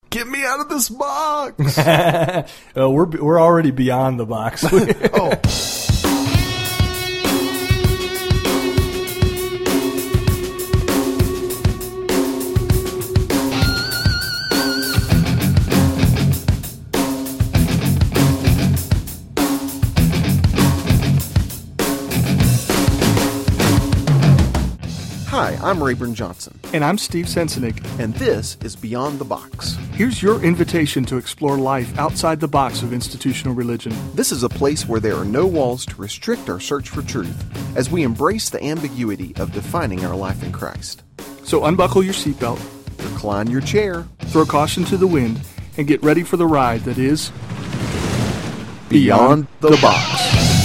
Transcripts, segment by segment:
Get me out of this box. We're already beyond the box. Oh. Hi, I'm Rayburn Johnson. And I'm Steve Sensenig. And this is Beyond the Box. Here's your invitation to explore life outside the box of institutional religion. This is a place where there are no walls to restrict our search for truth as we embrace the ambiguity of defining our life in Christ. So unbuckle your seatbelt, Recline your chair, throw caution to the wind, and get ready for the ride that is Beyond the Box.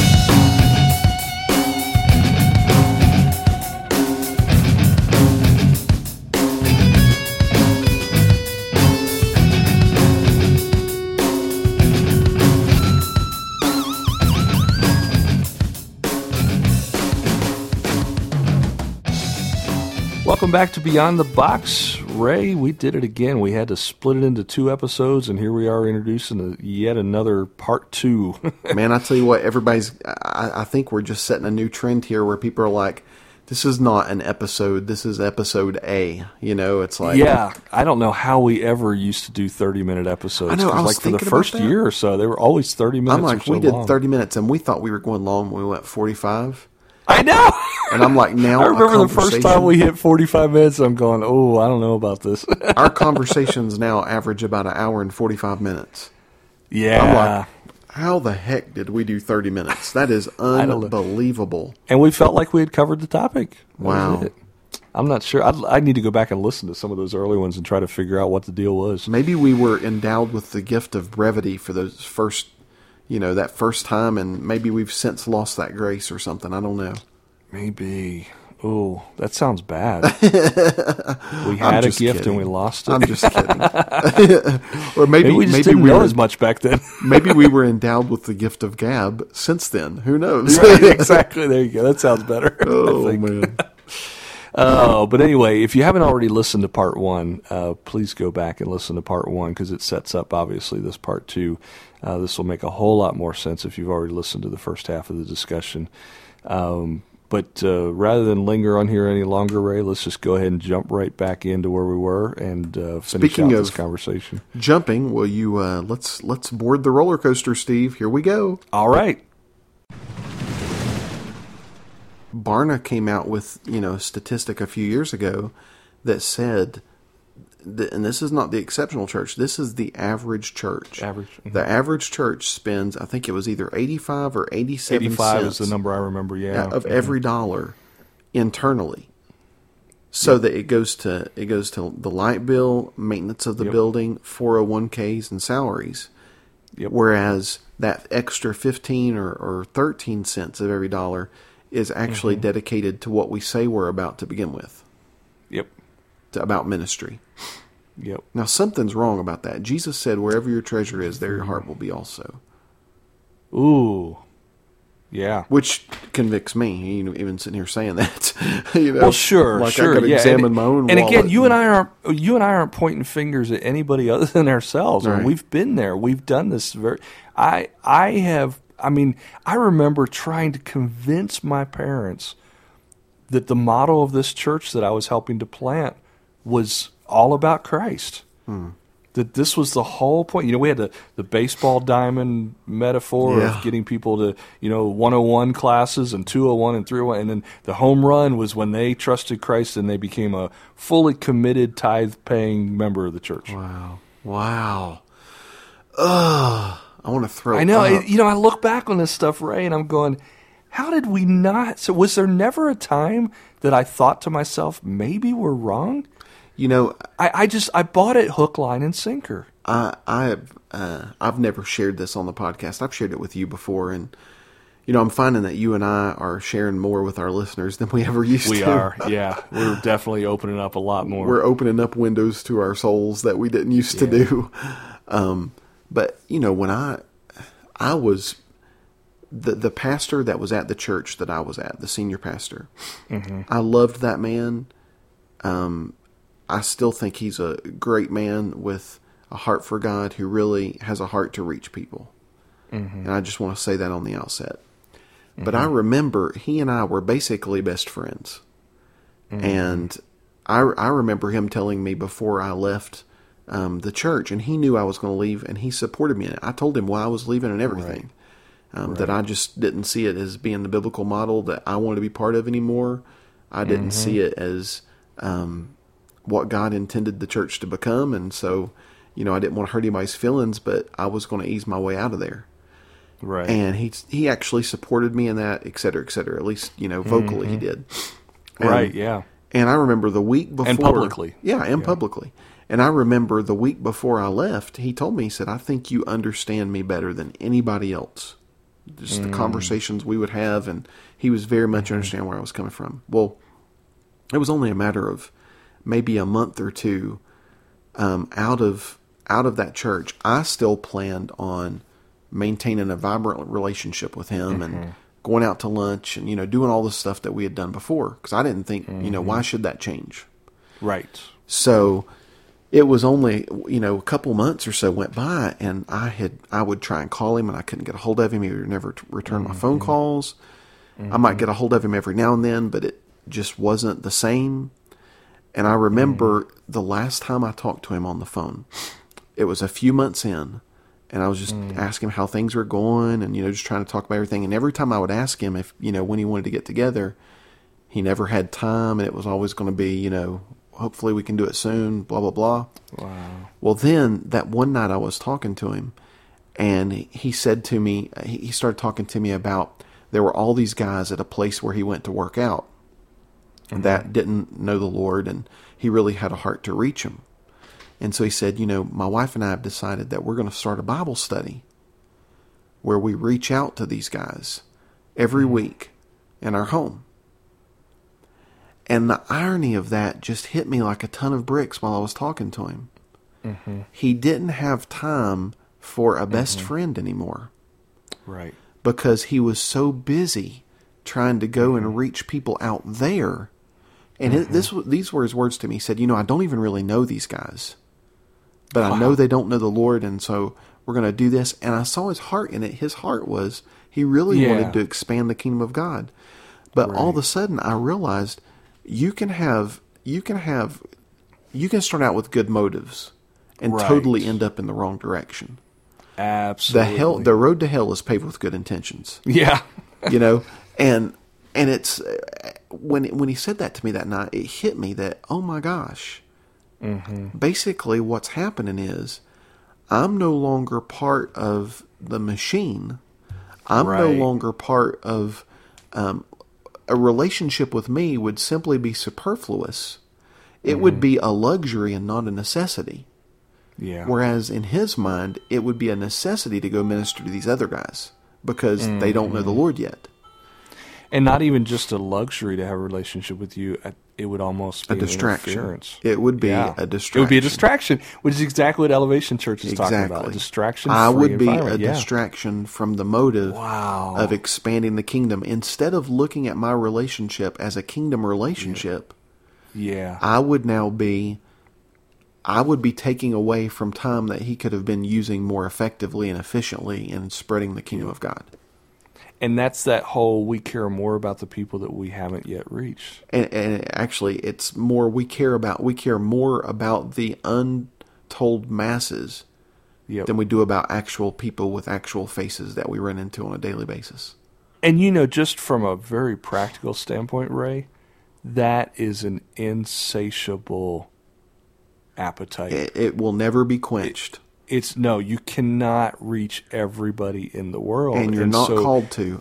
Welcome back to Beyond the Box. Ray, we did it again. We had to split it into 2 episodes, and here we are introducing yet another part 2. Man, I tell you what, I think we're just setting a new trend here where people are like, this is not an episode, this is episode A. You know, it's like... Yeah, I don't know how we ever used to do 30-minute episodes. I know, I was like for the thinking first about that. year or so, they were always 30 minutes I'm like, or so we did long. 30 minutes, and we thought we were going long when we went 45. I know! And I'm like, now I remember our the first time we hit 45 minutes, I'm going, oh, I don't know about this. Our conversations now average about an hour and 45 minutes. Yeah. I'm like, how the heck did we do 30 minutes? That is unbelievable. And we felt like we had covered the topic. That was Wow. it. I'm not sure. I need to go back and listen to some of those early ones and try to figure out what the deal was. Maybe we were endowed with the gift of brevity for those first, that first time, and maybe we've since lost that grace or something. I don't know. Maybe. Oh, that sounds bad. We had a gift kidding. and we lost it. I'm just kidding. Or maybe we just didn't we know were as much back then. maybe we were endowed with the gift of gab since then. Who knows? Right, exactly. There you go. That sounds better. Oh I think. man. But anyway, if you haven't already listened to part 1, please go back and listen to part 1 because it sets up, obviously, this part 2. This will make a whole lot more sense if you've already listened to the first half of the discussion. But rather than linger on here any longer, Ray, let's just go ahead and jump right back into where we were and finish Speaking out of this conversation. Jumping, will you let's board the roller coaster, Steve. Here we go. All right. Barna came out with, a statistic a few years ago that said, and this is not the exceptional church, this is the average church. Average. Mm-hmm. The average church spends, I think it was either 85 or 87 85 cents is the number I remember, yeah. of every dollar internally. So that it goes to the light bill, maintenance of the building, 401ks, and salaries. Yep. Whereas that extra 15 or 13 cents of every dollar is actually dedicated to what we say we're about to begin with. Yep. About ministry. Yep. Now, something's wrong about that. Jesus said, wherever your treasure is, there your heart will be also. Ooh. Yeah. Which convicts me, even sitting here saying that. Well, sure, like sure. I got to examine my own and wallet. again, you and I aren't pointing fingers at anybody other than ourselves. Right. I mean, we've been there. We've done this. I remember trying to convince my parents that the motto of this church that I was helping to plant was all about Christ. That this was the whole point. We had the baseball diamond metaphor of getting people to, 101 classes and 201 and 301. And then the home run was when they trusted Christ and they became a fully committed tithe-paying member of the church. Wow. Ugh. I want to throw I know. up. I look back on this stuff, Ray, and I'm going, how did we not? So was there never a time that I thought to myself, maybe we're wrong? I bought it hook, line, and sinker. I've never shared this on the podcast. I've shared it with you before, and I'm finding that you and I are sharing more with our listeners than we ever used to. We are, yeah. We're definitely opening up a lot more. We're opening up windows to our souls that we didn't used to do. But when I was the pastor that was at the church that I was at, the senior pastor, I loved that man. I still think he's a great man with a heart for God, who really has a heart to reach people. And I just want to say that on the outset. But I remember he and I were basically best friends. And I remember him telling me before I left the church, and he knew I was going to leave, and he supported me in it. I told him why I was leaving and everything. That I just didn't see it as being the biblical model that I wanted to be part of anymore. I didn't see it as what God intended the church to become, and so, I didn't want to hurt anybody's feelings, but I was going to ease my way out of there. Right. And he actually supported me in that, et cetera, at least, vocally he did. Right, yeah. And I remember the week before... And publicly. Yeah, publicly. And I remember the week before I left, he told me, he said, I think you understand me better than anybody else. Just the conversations we would have, and he was very much understanding where I was coming from. Well, it was only a matter of maybe a month or two out of that church. I still planned on maintaining a vibrant relationship with him and going out to lunch and, doing all the stuff that we had done before. Because I didn't think, why should that change? Right. So it was only, a couple months or so went by, and I would try and call him, and I couldn't get a hold of him. He would never return my phone calls. I might get a hold of him every now and then, but it just wasn't the same. And I remember the last time I talked to him on the phone, it was a few months in, and I was just asking him how things were going, and, just trying to talk about everything. And every time I would ask him if, when he wanted to get together, he never had time, and it was always going to be, hopefully we can do it soon, blah, blah, blah. Wow. Well, then that one night I was talking to him, and he said to me, he started talking to me about there were all these guys at a place where he went to work out that didn't know the Lord, and he really had a heart to reach them. And so he said, my wife and I have decided that we're going to start a Bible study where we reach out to these guys every week in our home. And the irony of that just hit me like a ton of bricks while I was talking to him. He didn't have time for a best friend anymore. Right. Because he was so busy trying to go and reach people out there. And these were his words to me. He said, I don't even really know these guys, but I know they don't know the Lord, and so we're going to do this. And I saw his heart in it. His heart was, he really wanted to expand the kingdom of God. But all of a sudden I realized you can start out with good motives and totally end up in the wrong direction. Absolutely. The road to hell is paved with good intentions. Yeah. And it's when he said that to me that night, it hit me that, oh my gosh, basically what's happening is I'm no longer part of the machine. I'm no longer part of a relationship with me would simply be superfluous. It would be a luxury and not a necessity. Yeah. Whereas in his mind, it would be a necessity to go minister to these other guys because they don't know the Lord yet. And not even just a luxury to have a relationship with you. It would almost be a distraction. Interference. It would be a distraction. It would be a distraction, which is exactly what Elevation Church is talking about. A distraction. I would be a distraction from the motive of expanding the kingdom. Instead of looking at my relationship as a kingdom relationship, I would be taking away from time that he could have been using more effectively and efficiently in spreading the kingdom of God. And that's that whole we care more about the people that we haven't yet reached. And actually, it's more we care more about the untold masses than we do about actual people with actual faces that we run into on a daily basis. And just from a very practical standpoint, Ray, that is an insatiable appetite. It will never be quenched. You cannot reach everybody in the world. And you're not called to.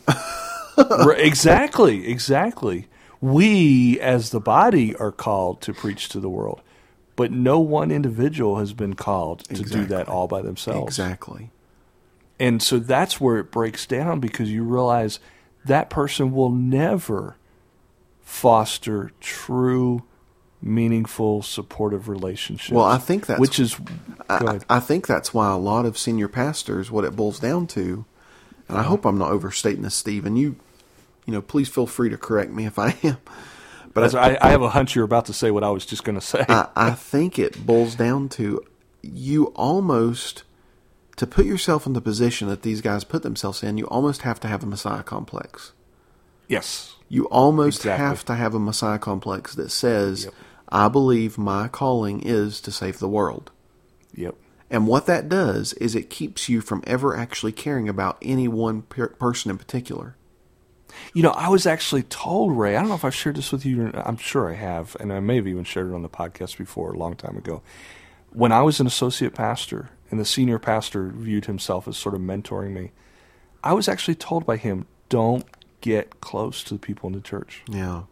Exactly. We, as the body, are called to preach to the world. But no one individual has been called to do that all by themselves. Exactly. And so that's where it breaks down, because you realize that person will never foster true, meaningful, supportive relationships. Well, I think that's I think that's why a lot of senior pastors, what it boils down to, and I hope I'm not overstating this, Steve, and you please feel free to correct me if I am. But I have a hunch you're about to say what I was just going to say. I think it boils down to you almost, to put yourself in the position that these guys put themselves in, you almost have to have a Messiah complex. Yes. You almost Exactly. have to have a Messiah complex that says, Yep. I believe my calling is to save the world. Yep. And what that does is it keeps you from ever actually caring about any one person in particular. You know, I was actually told, Ray, I don't know if I've shared this with you, I'm sure I have, and I may have even shared it on the podcast before a long time ago. When I was an associate pastor and the senior pastor viewed himself as sort of mentoring me, I was actually told by him, don't get close to the people in the church. Yeah.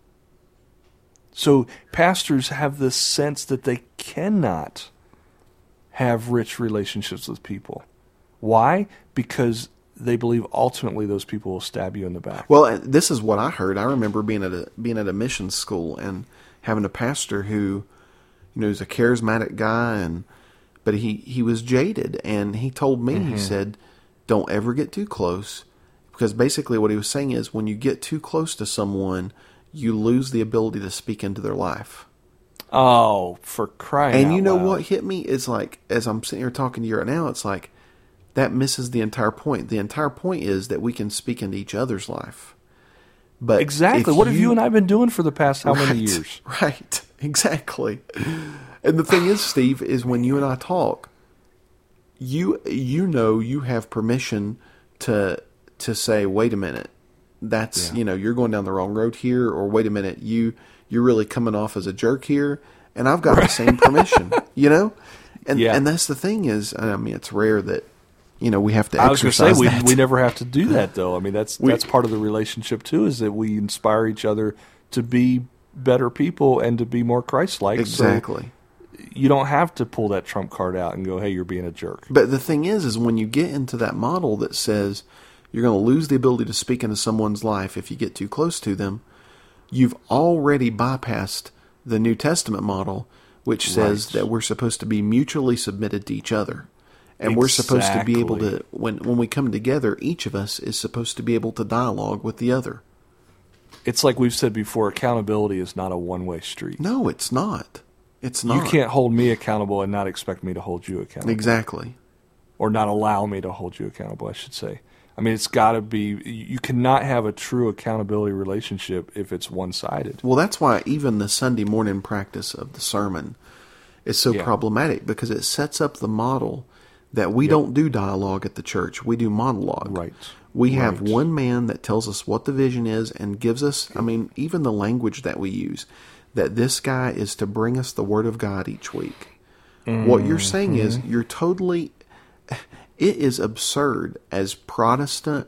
So pastors have this sense that they cannot have rich relationships with people. Why? Because they believe ultimately those people will stab you in the back. Well, this is what I heard. I remember being at a missions school and having a pastor who, is a charismatic guy, but he was jaded, and he told me, he said, don't ever get too close, because basically what he was saying is when you get too close to someone, you lose the ability to speak into their life. Oh, for crying out loud. And you know what hit me is like, as I'm sitting here talking to you right now, it's like, that misses the entire point. The entire point is that we can speak into each other's life. But exactly. What have you and I been doing for the past how many years? Right. Exactly. And the thing is, Steve, is when you and I talk, you have permission to say, wait a minute, that's you're going down the wrong road here, or wait a minute, you're really coming off as a jerk here, and I've got the same permission, and that's the thing is, I mean, it's rare that we have to exercise. I was going to say that. we never have to do that though. I mean, that's part of the relationship too, is that we inspire each other to be better people and to be more Christ-like. Exactly. So you don't have to pull that trump card out and go, "Hey, you're being a jerk." But the thing is when you get into that model that says you're going to lose the ability to speak into someone's life if you get too close to them, you've already bypassed the New Testament model, which says that we're supposed to be mutually submitted to each other. And we're supposed to be able to, when we come together, each of us is supposed to be able to dialogue with the other. It's like we've said before, accountability is not a one-way street. No, it's not. It's not. You can't hold me accountable and not expect me to hold you accountable. Exactly. Or not allow me to hold you accountable, I should say. I mean, it's got to be, you cannot have a true accountability relationship if it's one-sided. Well, that's why even the Sunday morning practice of the sermon is so problematic, because it sets up the model that we don't do dialogue at the church. We do monologue. Right. We have one man that tells us what the vision is and gives us, I mean, even the language that we use, that this guy is to bring us the Word of God each week. What you're saying is you're totally, it is absurd as Protestant,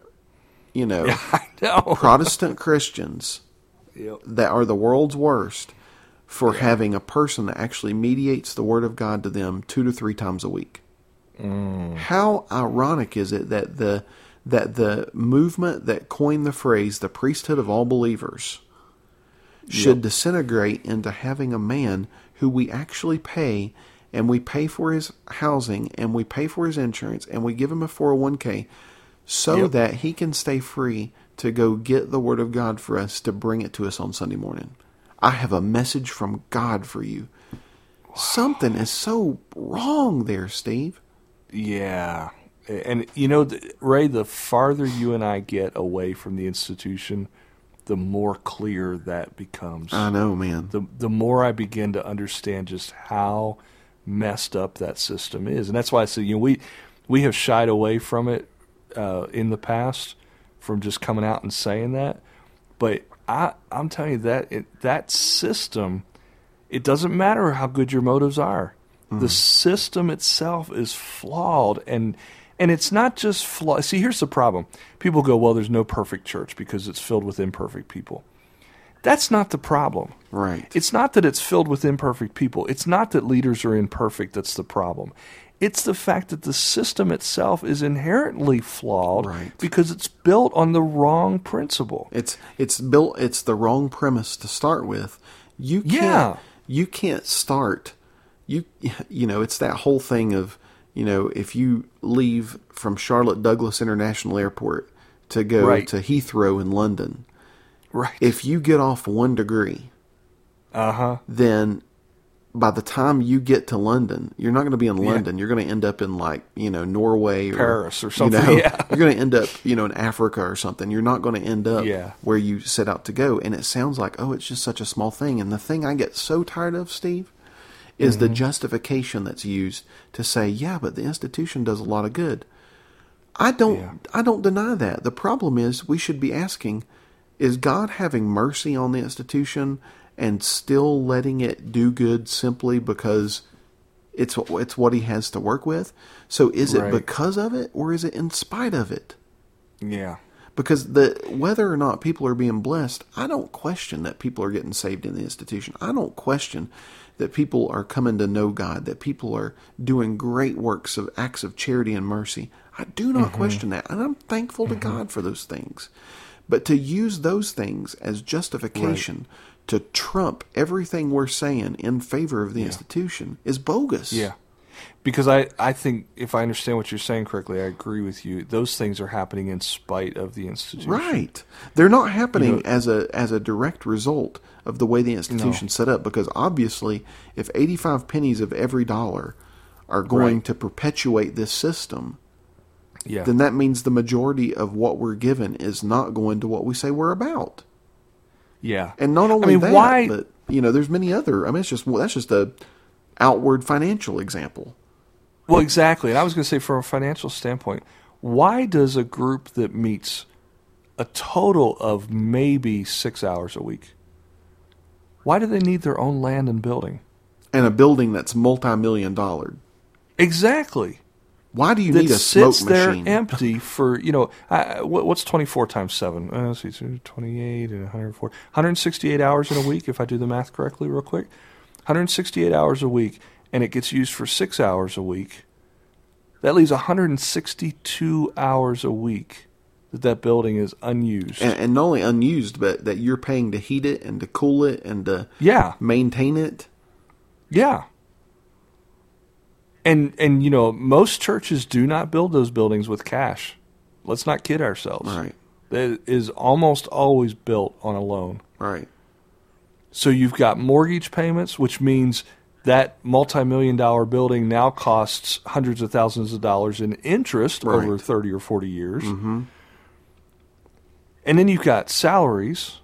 I know. Protestant Christians that are the world's worst for having a person that actually mediates the Word of God to them 2 to 3 times a week. How ironic is it that the movement that coined the phrase "the priesthood of all believers" should disintegrate into having a man who we actually pay, and we pay for his housing, and we pay for his insurance, and we give him a 401k so that he can stay free to go get the Word of God for us to bring it to us on Sunday morning. I have a message from God for you. Wow. Something is so wrong there, Steve. Yeah. And, Ray, the farther you and I get away from the institution, the more clear that becomes. I know, man. The more I begin to understand just how messed up that system is. And that's why I say, we have shied away from it in the past, from just coming out and saying that. But I'm telling you that system, it doesn't matter how good your motives are. The system itself is flawed, and it's not just flawed. See, here's the problem. People go, well, there's no perfect church because it's filled with imperfect people. That's not the problem. Right. It's not that it's filled with imperfect people. It's not that leaders are imperfect that's the problem. It's the fact that the system itself is inherently flawed because it's built on the wrong principle. It's the wrong premise to start with. You can't start. It's that whole thing of, if you leave from Charlotte Douglas International Airport to go to Heathrow in London, if you get off 1 degree, then by the time you get to London, you're not going to be in London. You're going to end up in Norway or Paris or something. You're going to end up, in Africa or something. You're not going to end up where you set out to go. And it sounds like, it's just such a small thing. And the thing I get so tired of, Steve, is the justification that's used to say, but the institution does a lot of good. I don't deny that. The problem is we should be asking, is God having mercy on the institution and still letting it do good simply because it's what he has to work with? So is it because of it, or is it in spite of it? Yeah. Because whether or not people are being blessed, I don't question that people are getting saved in the institution. I don't question that people are coming to know God, that people are doing great works of acts of charity and mercy. I do not question that, and I'm thankful to God for those things. But to use those things as justification to trump everything we're saying in favor of the institution is bogus. Yeah. Because I think, if I understand what you're saying correctly, I agree with you. Those things are happening in spite of the institution. Right. They're not happening as a direct result of the way the institution's set up, because obviously if 85 pennies of every dollar are going to perpetuate this system, then that means the majority of what we're given is not going to what we say we're about. Yeah. And not only but there's many other, that's just a outward financial example. Well, exactly. And I was going to say, from a financial standpoint, why does a group that meets a total of maybe 6 hours a week, why do they need their own land and building? And a building that's multi-million-dollar. Exactly. Why do you need a smoke machine? That sits there empty for, what's 24 times 7? Let's see, 28 and 104. 168 hours in a week, if I do the math correctly real quick. 168 hours a week, and it gets used for 6 hours a week. That leaves 162 hours a week that building is unused. And not only unused, but that you're paying to heat it and to cool it and to maintain it. Yeah. And most churches do not build those buildings with cash. Let's not kid ourselves. Right. It is almost always built on a loan. Right. So you've got mortgage payments, which means that multi-million-dollar building now costs hundreds of thousands of dollars in interest over 30 or 40 years. Mm-hmm. And then you've got salaries.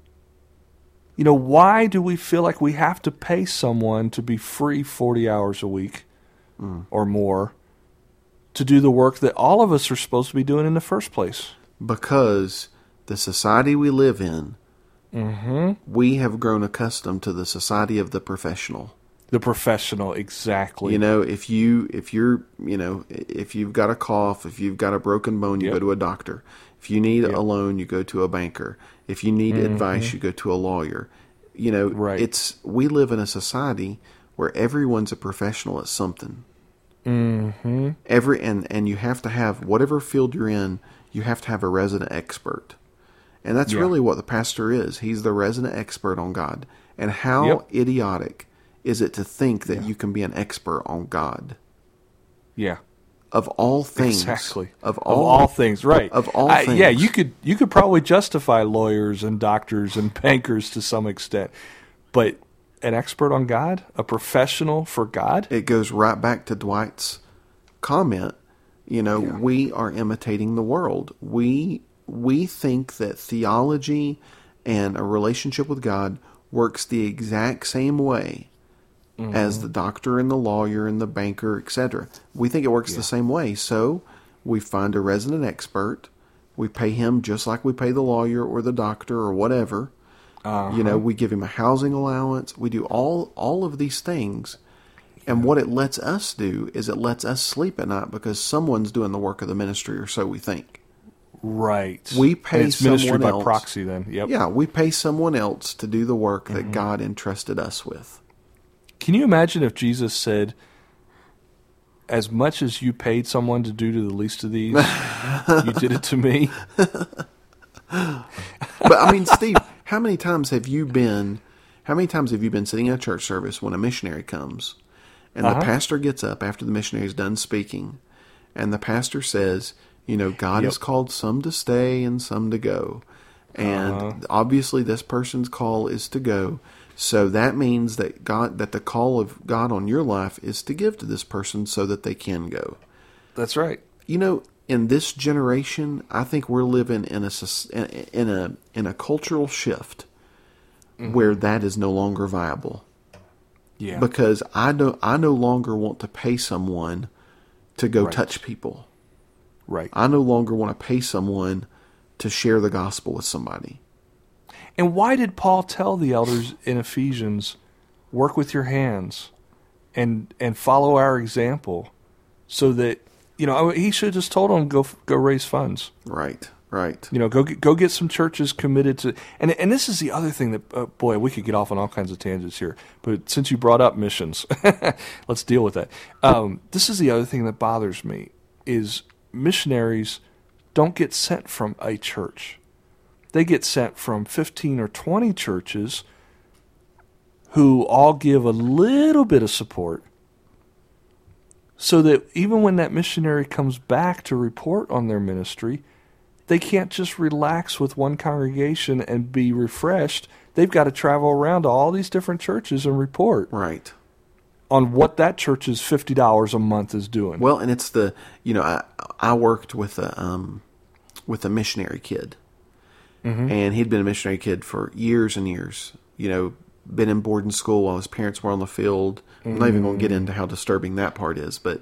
Why do we feel like we have to pay someone to be free 40 hours a week or more to do the work that all of us are supposed to be doing in the first place? Because the society we live in, we have grown accustomed to the society of the professional. The professional, exactly. If you've got a cough, if you've got a broken bone, you go to a doctor. If you need a loan, you go to a banker. If you need advice, you go to a lawyer. We live in a society where everyone's a professional at something. Mm-hmm. And you have to have, whatever field you're in, you have to have a resident expert. And that's really what the pastor is. He's the resident expert on God. And how idiotic is it to think that you can be an expert on God? Yeah. Of all things. Exactly. Of all things, right. Of all things. Yeah, you could probably justify lawyers and doctors and bankers to some extent. But an expert on God? A professional for God? It goes right back to Dwight's comment. We are imitating the world. We think that theology and a relationship with God works the exact same way as the doctor and the lawyer and the banker, etc. We think it works the same way. So we find a resident expert. We pay him just like we pay the lawyer or the doctor or whatever. We give him a housing allowance. We do all of these things. And what it lets us do is it lets us sleep at night because someone's doing the work of the ministry, or so we think. Right. We pay and it's ministry someone by else. proxy then. Yep. Yeah, we pay someone else to do the work that God entrusted us with. Can you imagine if Jesus said, as much as you paid someone to do to the least of these, you did it to me? But Steve, how many times have you been sitting in a church service when a missionary comes and the pastor gets up after the missionary's done speaking and the pastor says, God has called some to stay and some to go. And obviously this person's call is to go So that means that that the call of God on your life is to give to this person so that they can go. That's right. You know, in this generation, I think we're living in a cultural shift where that is no longer viable. Yeah. Because I no longer want to pay someone to go touch people. Right. I no longer want to pay someone to share the gospel with somebody. And why did Paul tell the elders in Ephesians, work with your hands and follow our example, so that, he should have just told them, go raise funds. Right. Go get some churches committed to, and this is the other thing that, boy, we could get off on all kinds of tangents here, but since you brought up missions, let's deal with that. This is the other thing that bothers me, is missionaries don't get sent from a church. They get sent from 15 or 20 churches who all give a little bit of support, so that even when that missionary comes back to report on their ministry, they can't just relax with one congregation and be refreshed. They've got to travel around to all these different churches and report on what that church's $50 a month is doing. Well, and it's I worked with a missionary kid, and he'd been a missionary kid for years and years. Been in boarding school while his parents were on the field. I'm not even going to get into how disturbing that part is, but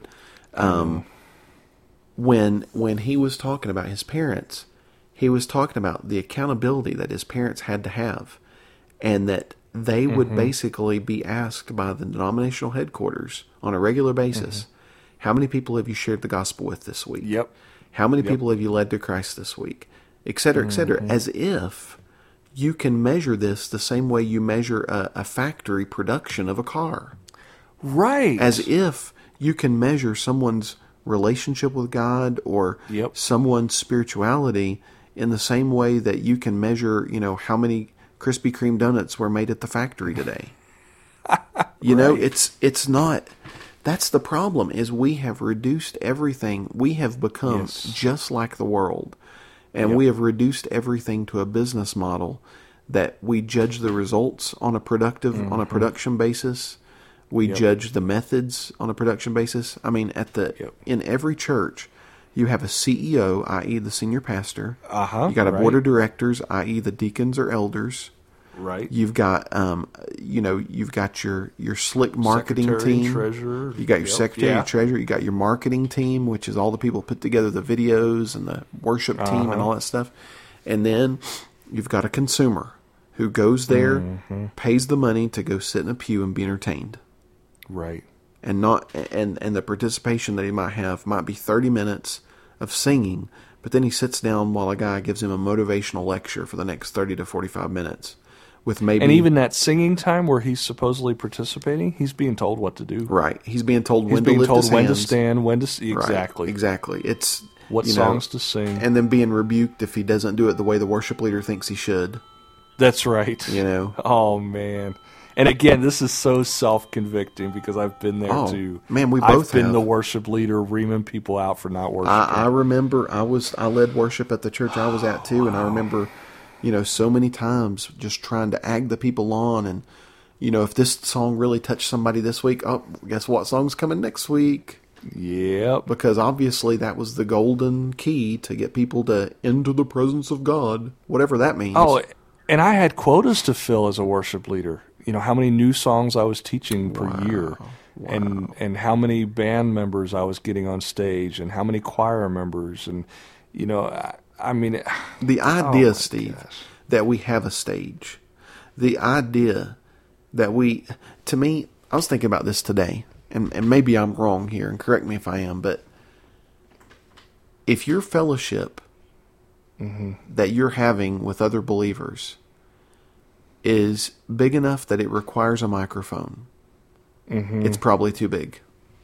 when he was talking about his parents, he was talking about the accountability that his parents had to have, and that they would basically be asked by the denominational headquarters on a regular basis, how many people have you shared the gospel with this week? Yep. How many people have you led to Christ this week? Et cetera, as if you can measure this the same way you measure a factory production of a car. Right. As if you can measure someone's relationship with God or someone's spirituality in the same way that you can measure, how many Krispy Kreme donuts were made at the factory today. It's not. That's the problem, is we have reduced everything. We have become just like the world. And we have reduced everything to a business model that we judge the results on a production basis. We judge the methods on a production basis. I mean, in every church, you have a CEO, i.e. the senior pastor. You got a board of directors, i.e. the deacons or elders. Right. You've got, you've got your slick marketing secretary, team. Treasurer. You got your secretary, your treasurer. You got your marketing team, which is all the people put together the videos and the worship team and all that stuff. And then you've got a consumer who goes there, pays the money to go sit in a pew and be entertained. Right. And the participation that he might have might be 30 minutes of singing, but then he sits down while a guy gives him a motivational lecture for the next 30 to 45 minutes. And even that singing time where he's supposedly participating, he's being told what to do. Right. He's being told when to lift his hands. when to stand, when to... Exactly. Right. Exactly. It's... What songs to sing. And then being rebuked if he doesn't do it the way the worship leader thinks he should. That's right. Oh, man. And again, this is so self-convicting because I've been there too. Man, we both I've been the worship leader reaming people out for not worshiping. I remember I led worship at the church I was at too, and I remember... so many times just trying to egg the people on, and, if this song really touched somebody this week, guess what song's coming next week? Yep. Because obviously that was the golden key to get people to into the presence of God, whatever that means. Oh, and I had quotas to fill as a worship leader. How many new songs I was teaching per year, and how many band members I was getting on stage, and how many choir members, and, I mean... The idea, Steve, that we have a stage, the idea that to me, I was thinking about this today, and maybe I'm wrong here, and correct me if I am, but if your fellowship that you're having with other believers is big enough that it requires a microphone, it's probably too big.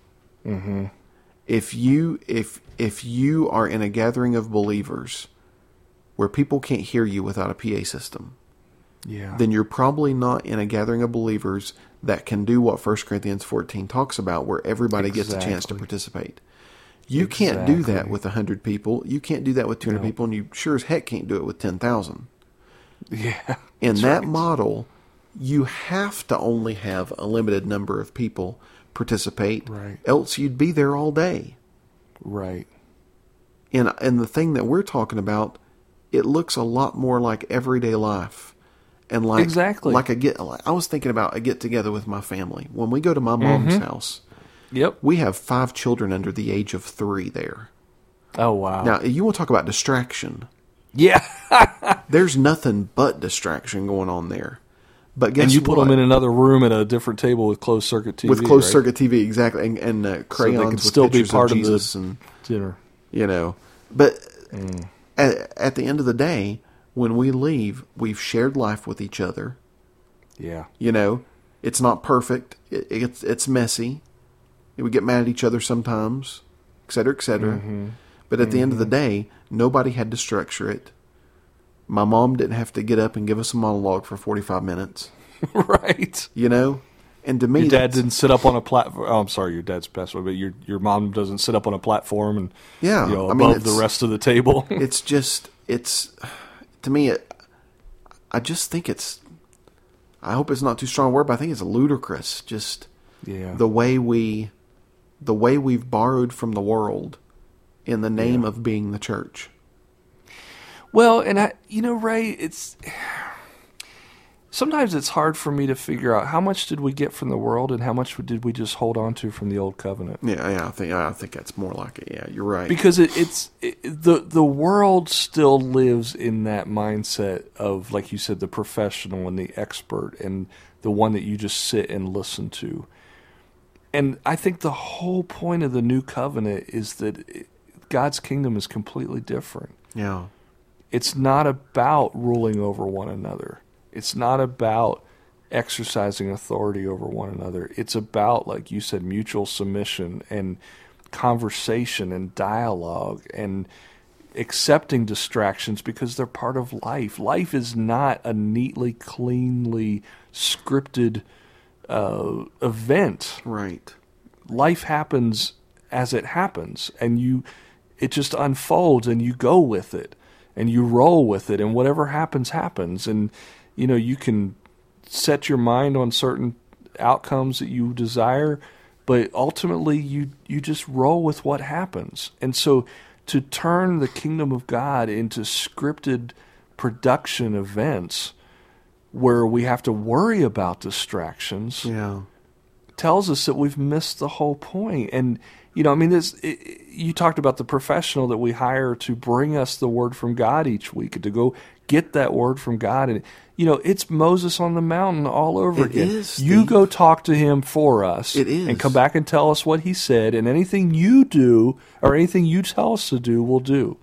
If you are in a gathering of believers where people can't hear you without a PA system, then you're probably not in a gathering of believers that can do what 1 Corinthians 14 talks about, where everybody gets a chance to participate. You can't do that with 100 people. You can't do that with 200 people, and you sure as heck can't do it with 10,000. Yeah. In that model, you have to only have a limited number of people participate, Right. else you'd be there all day. Right. And the thing that we're talking about, it looks a lot more like everyday life. And like Exactly. I was thinking about a get together with my family. When we go to my mom's house, Yep. we have 5 children under the age of 3 there. Oh, wow. Now, you want to talk about distraction. Yeah. There's nothing but distraction going on there. But guess And you what? put them in another room at a different table with closed circuit TV. with closed right? circuit TV, exactly, and crayons can with still be pictures part of of the- Jesus, and dinner. But at the end of the day, when we leave, we've shared life with each other. Yeah. It's not perfect. It's messy. We get mad at each other sometimes, et cetera, et cetera. But at the end of the day, nobody had to structure it. My mom didn't have to get up and give us a monologue for 45 minutes. Right. And to me, Your dad that's- didn't sit up on a platform. Oh, I'm sorry, your dad's passed away, but your mom doesn't sit up on a platform and Yeah, I above mean, the rest of the table. it's to me. I just think I hope it's not too strong a word, but I think it's ludicrous. Just Yeah. the way we've borrowed from the world in the name of being the church. Well, and Ray, sometimes it's hard for me to figure out how much did we get from the world and how much did we just hold on to from the old covenant. Yeah, I think that's more like it. Yeah, you're right. Because the world still lives in that mindset of, like you said, the professional and the expert and the one that you just sit and listen to. And I think the whole point of the new covenant is that God's kingdom is completely different. Yeah. It's not about ruling over one another. It's not about exercising authority over one another. It's about, like you said, mutual submission and conversation and dialogue and accepting distractions because they're part of life. Life is not a neatly, cleanly scripted event. Right. Life happens as it happens, and it just unfolds, and you go with it, and you roll with it, and whatever happens, happens. And you can set your mind on certain outcomes that you desire, but ultimately you just roll with what happens. And so to turn the kingdom of God into scripted production events where we have to worry about distractions Yeah. tells us that we've missed the whole point. And you talked about the professional that we hire to bring us the word from God each week, and to go get that word from God. And it's Moses on the mountain all over It again. is, You Steve. go talk to him for us. It is. And come back and tell us what he said, and anything you do or anything you tell us to do, we'll do.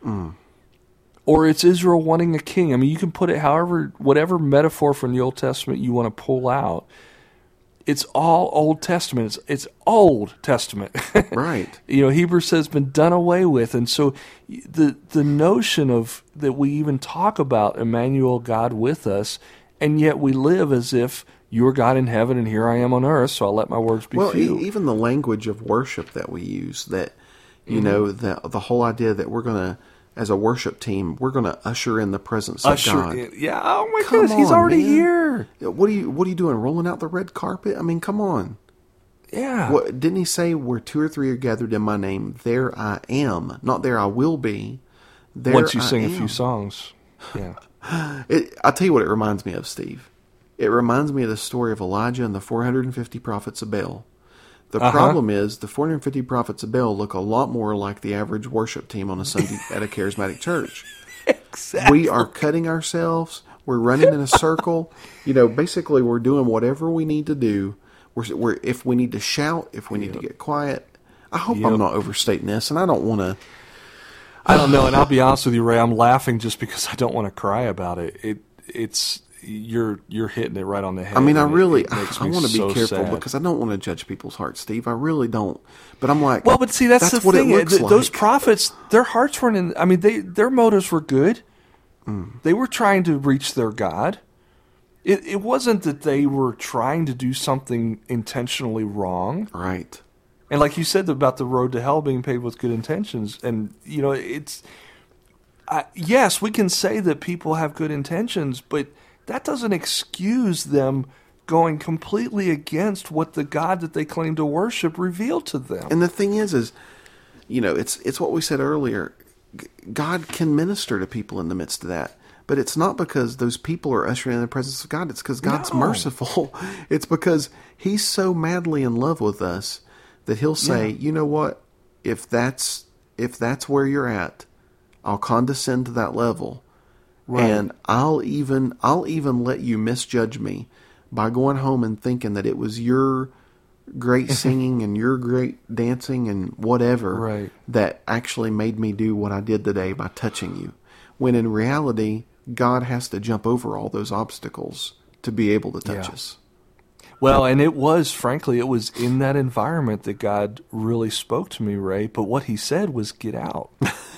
Or it's Israel wanting a king. I mean, you can put it whatever metaphor from the Old Testament you want to pull out. It's all Old Testament. It's Old Testament. Right. Hebrews says been done away with. And so the notion of that we even talk about Emmanuel, God with us, and yet we live as if you're God in heaven and here I am on earth, so I'll let my words be few. Even the language of worship that we use, that the whole idea that we're going to, as a worship team, we're going to usher in the presence of God. Yeah, oh my Come goodness, he's on, already man. here. What are you doing? Rolling out the red carpet? I mean, come on. Yeah. What didn't he say? Where 2 or 3 are gathered in my name, there I am. Not there I will be. There Once you I sing a am. few songs. Yeah. I'll tell you what it reminds me of, Steve. It reminds me of the story of Elijah and the 450 prophets of Baal. The problem is the 450 prophets of Baal look a lot more like the average worship team on a Sunday at a charismatic church. Exactly. We are cutting ourselves. We're running in a circle. Basically we're doing whatever we need to do. We're if we need to shout, if we need to get quiet. I hope I'm not overstating this, and I don't want to. I don't know, and I'll be honest with you, Ray. I'm laughing just because I don't want to cry about it. It's you're hitting it right on the head. I mean, I and really, it makes I me want to be so careful sad. because I don't want to judge people's hearts, Steve. I really don't. But I'm like, Well, but see, that's the what thing. it looks like. Those prophets, their hearts weren't in. I mean, their motives were good. They were trying to reach their God. It wasn't that they were trying to do something intentionally wrong. Right. And like you said about the road to hell being paved with good intentions, and it's yes, we can say that people have good intentions, but that doesn't excuse them going completely against what the God that they claim to worship revealed to them. And the thing is, it's what we said earlier. God can minister to people in the midst of that. But it's not because those people are ushering in the presence of God. It's because God's merciful. It's because He's so madly in love with us that He'll say, you know what? If that's where you're at, I'll condescend to that level. Right. And I'll even let you misjudge me by going home and thinking that it was your great singing and your great dancing and whatever that actually made me do what I did today by touching you. When in reality, God has to jump over all those obstacles to be able to touch us. Well, and it was in that environment that God really spoke to me, Ray. But what He said was, "Get out."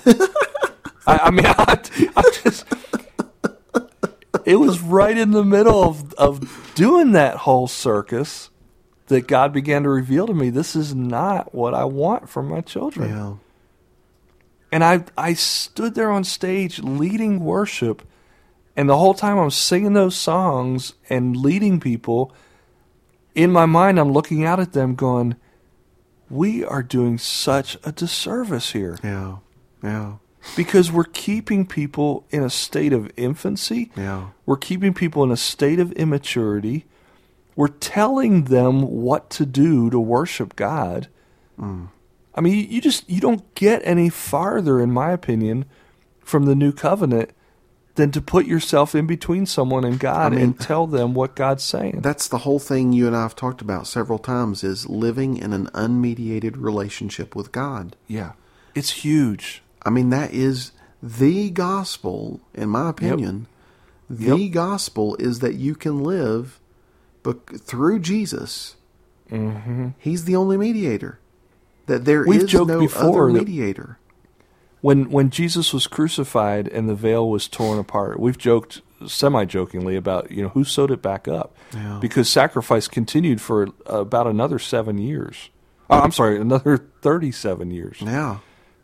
It was right in the middle of doing that whole circus that God began to reveal to me, this is not what I want from my children. Yeah. And I stood there on stage leading worship, and the whole time I'm singing those songs and leading people, in my mind I'm looking out at them going, we are doing such a disservice here. Yeah, yeah. Because we're keeping people in a state of infancy. Yeah. We're keeping people in a state of immaturity. We're telling them what to do to worship God. I mean, you don't get any farther, in my opinion, from the new covenant than to put yourself in between someone and God and tell them what God's saying. That's the whole thing you and I have talked about several times, is living in an unmediated relationship with God. Yeah. It's huge. I mean, that is the gospel, in my opinion. Yep. The gospel is that you can live through Jesus. Mm-hmm. He's the only mediator. That there is no other mediator. When Jesus was crucified and the veil was torn apart, we've joked semi-jokingly about, who sewed it back up. Yeah. Because sacrifice continued for about another 7 years. Another 37 years. Yeah.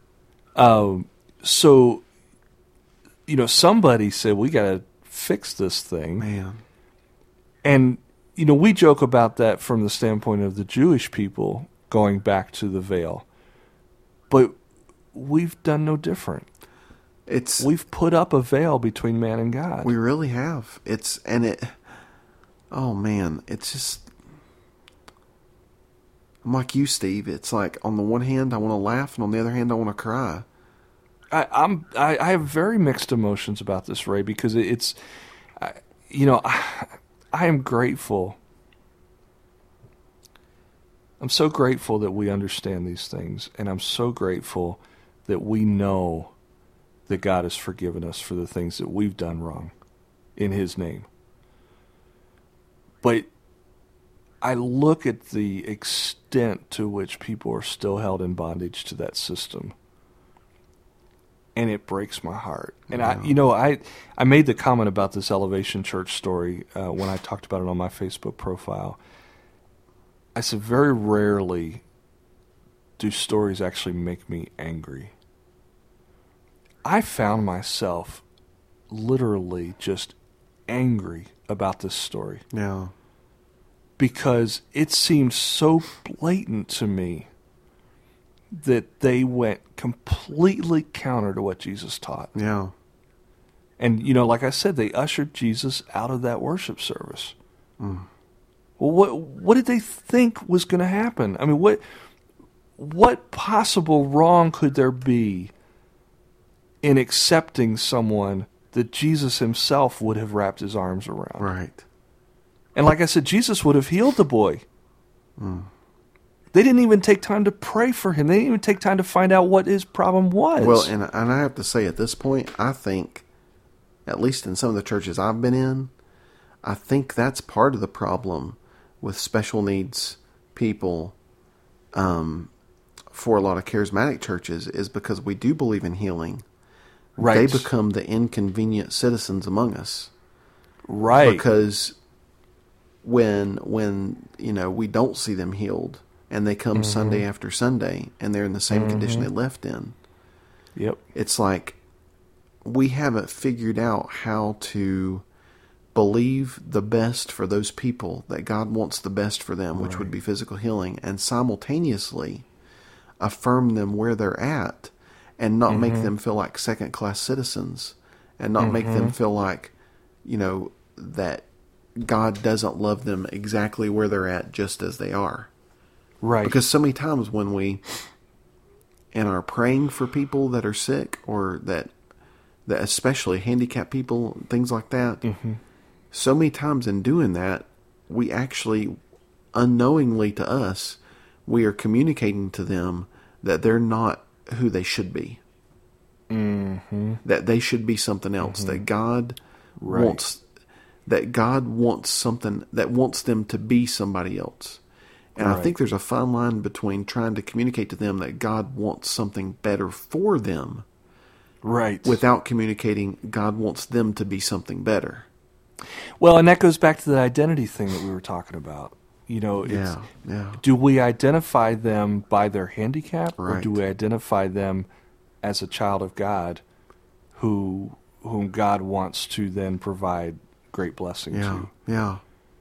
So, somebody said, we got to fix this thing. Man. And, we joke about that from the standpoint of the Jewish people going back to the veil. But we've done no different. We've put up a veil between man and God. We really have. Oh man, it's just, I'm like you, Steve. It's like, on the one hand, I want to laugh, and on the other hand, I want to cry. I have very mixed emotions about this, Ray, because I am grateful. I'm so grateful that we understand these things, and I'm so grateful that we know that God has forgiven us for the things that we've done wrong in His name. But I look at the extent to which people are still held in bondage to that system, and it breaks my heart. And I made the comment about this Elevation Church story when I talked about it on my Facebook profile. I said, very rarely do stories actually make me angry. I found myself literally just angry about this story. Yeah. Because it seemed so blatant to me that they went completely counter to what Jesus taught. Yeah. And, like I said, they ushered Jesus out of that worship service. Mm. Well, what did they think was going to happen? I mean, what possible wrong could there be in accepting someone that Jesus Himself would have wrapped His arms around? Right. And like I said, Jesus would have healed the boy. Mm. They didn't even take time to pray for him. They didn't even take time to find out what his problem was. Well, and I have to say, at this point, I think, at least in some of the churches I've been in, I think that's part of the problem with special needs people for a lot of charismatic churches, is because we do believe in healing. Right. They become the inconvenient citizens among us. Right. Because when we don't see them healed, and they come Sunday after Sunday, and they're in the same condition they left in. Yep. It's like we haven't figured out how to believe the best for those people, that God wants the best for them, which would be physical healing, and simultaneously affirm them where they're at and not make them feel like second-class citizens and not make them feel like, that God doesn't love them exactly where they're at just as they are. Right. Because so many times when we are praying for people that are sick or that especially handicapped people, things like that, so many times in doing that, we actually, unknowingly to us, we are communicating to them that they're not who they should be. That they should be something else. That God wants something, that wants them to be somebody else. And I think there's a fine line between trying to communicate to them that God wants something better for them, without communicating God wants them to be something better. Well, and that goes back to the identity thing that we were talking about. Do we identify them by their handicap, or do we identify them as a child of God whom God wants to then provide great blessing to? Yeah.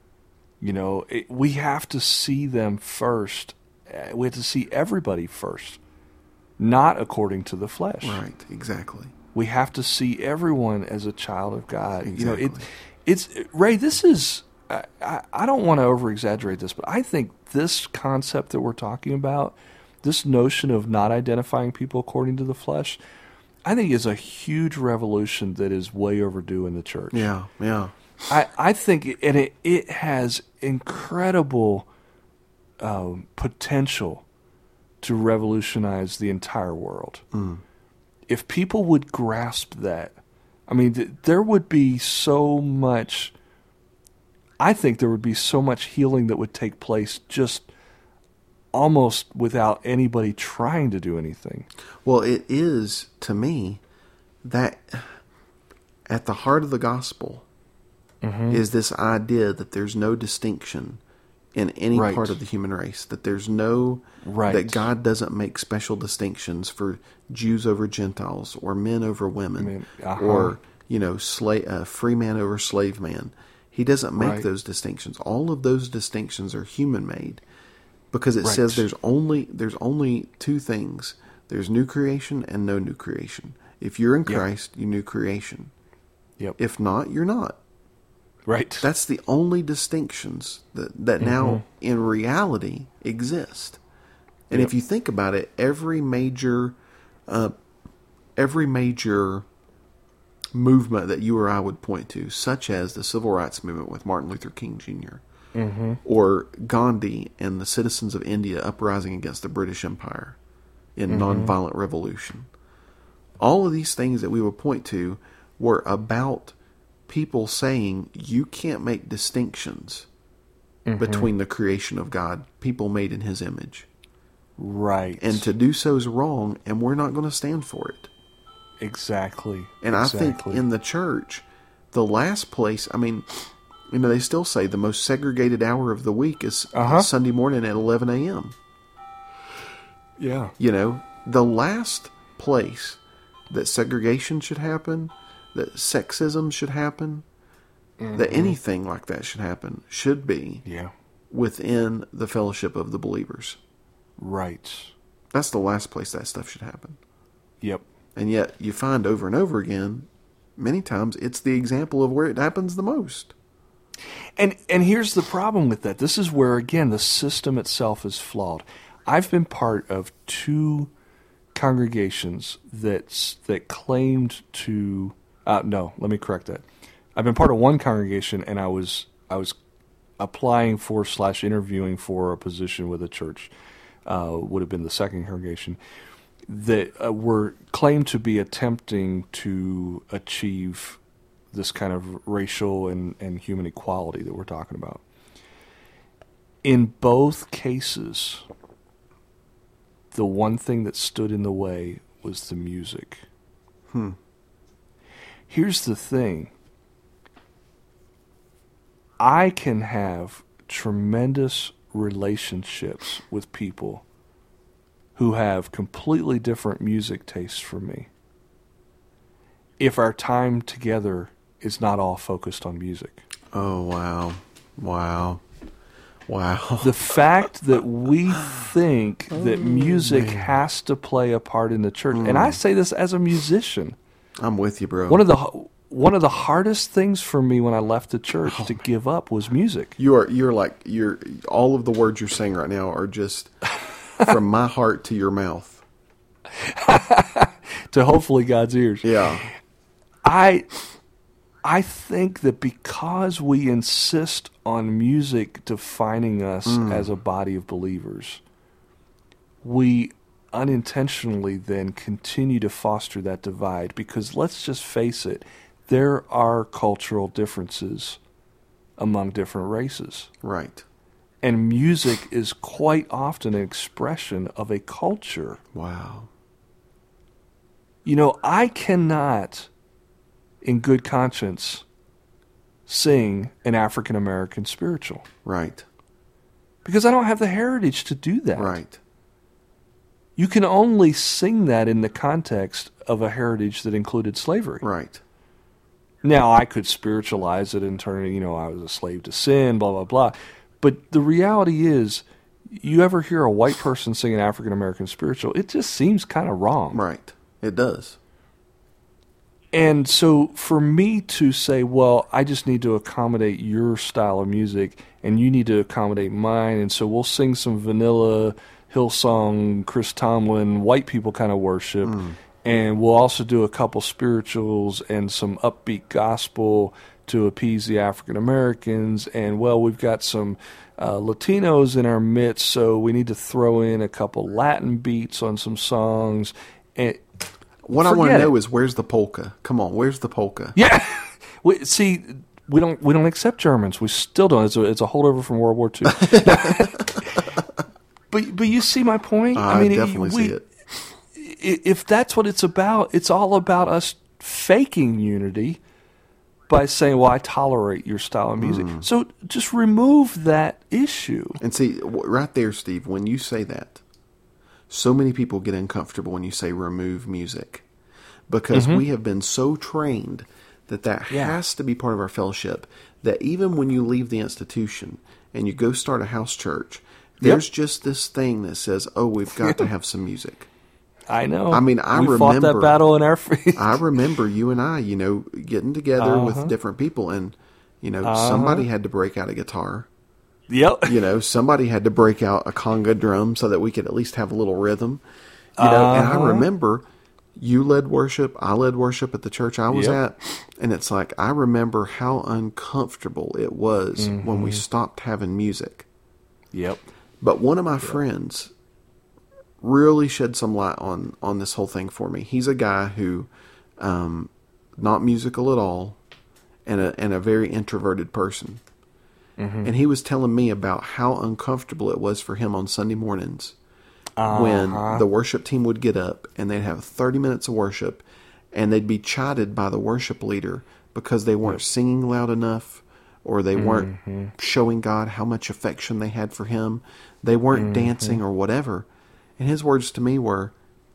We have to see them first. We have to see everybody first, not according to the flesh. Right, exactly. We have to see everyone as a child of God. Exactly. It's Ray, this is, I don't want to over-exaggerate this, but I think this concept that we're talking about, this notion of not identifying people according to the flesh, I think is a huge revolution that is way overdue in the church. Yeah. I think it has incredible potential to revolutionize the entire world. If people would grasp that, I mean, there would be so much, I think there would be so much healing that would take place just almost without anybody trying to do anything. Well, it is, to me, that at the heart of the gospel is this idea that there's no distinction in any part of the human race, that there's no, that God doesn't make special distinctions for Jews over Gentiles, or men over women, or, free man over slave man. He doesn't make those distinctions. All of those distinctions are human made, because it says there's only two things. There's new creation and no new creation. If you're in Christ, you're new creation. If not, you're not. That's the only distinctions that now in reality exist. And if you think about it, every major movement that you or I would point to, such as the Civil Rights Movement with Martin Luther King Jr., or Gandhi and the citizens of India uprising against the British Empire in nonviolent revolution, all of these things that we would point to were about people saying you can't make distinctions between the creation of God, people made in His image. And to do so is wrong, and we're not going to stand for it. And I think in the church, the last place, I mean, they still say the most segregated hour of the week is Sunday morning at 11 a.m. The last place that segregation should happen, that sexism should happen, that anything like that should happen, should be within the fellowship of the believers. That's the last place that stuff should happen. And yet you find over and over again, many times, it's the example of where it happens the most. And here's the problem with that. This is where, again, the system itself is flawed. I've been part of two congregations that claimed to... no, let me correct that. I've been part of one congregation, and I was applying for / interviewing for a position with a church. Would have been the second congregation that were claimed to be attempting to achieve this kind of racial and human equality that we're talking about. In both cases, the one thing that stood in the way was the music. Here's the thing. I can have tremendous relationships with people who have completely different music tastes from me if our time together is not all focused on music. Oh, wow. Wow. Wow. The fact that we think that music has to play a part in the church, and I say this as a musician. I'm with you, bro. One of the hardest things for me when I left the church to give up was music. You're all of the words you're saying right now are just from my heart to your mouth. To hopefully God's ears. Yeah. I think that because we insist on music defining us as a body of believers, we unintentionally then continue to foster that divide, because let's just face it, there are cultural differences among different races. Right. And music is quite often an expression of a culture. Wow. You know, I cannot, in good conscience, sing an African American spiritual. Right. Because I don't have the heritage to do that. Right. You can only sing that in the context of a heritage that included slavery. Right. Now, I could spiritualize it and turn it, I was a slave to sin, blah, blah, blah. But the reality is, you ever hear a white person sing an African American spiritual, it just seems kind of wrong. Right. It does. And so for me to say, well, I just need to accommodate your style of music and you need to accommodate mine, and so we'll sing some vanilla Hillsong, Chris Tomlin, white people kind of worship, and we'll also do a couple spirituals and some upbeat gospel to appease the African Americans, and well, we've got some Latinos in our midst, so we need to throw in a couple Latin beats on some songs. And what I want to know is, where's the polka? Come on, where's the polka? Yeah, we don't accept Germans. We still don't. It's a holdover from World War II. But you see my point. I mean, definitely see it. If that's what it's about, it's all about us faking unity by saying, well, I tolerate your style of music. So just remove that issue. And see, right there, Steve, when you say that, so many people get uncomfortable when you say remove music, because we have been so trained that has to be part of our fellowship, that even when you leave the institution and you go start a house church, there's just this thing that says, oh, we've got to have some music. I know. I mean, we fought that battle in our feet. I remember you and I, getting together with different people, and, somebody had to break out a guitar. Yep. Somebody had to break out a conga drum so that we could at least have a little rhythm. And I remember you led worship, I led worship at the church I was at, and it's like, I remember how uncomfortable it was when we stopped having music. Yep. But one of my friends really shed some light on this whole thing for me. He's a guy who, not musical at all, and a very introverted person. And he was telling me about how uncomfortable it was for him on Sunday mornings when the worship team would get up and they'd have 30 minutes of worship, and they'd be chided by the worship leader because they weren't singing loud enough, or they weren't showing God how much affection they had for him. They weren't dancing or whatever. And his words to me were,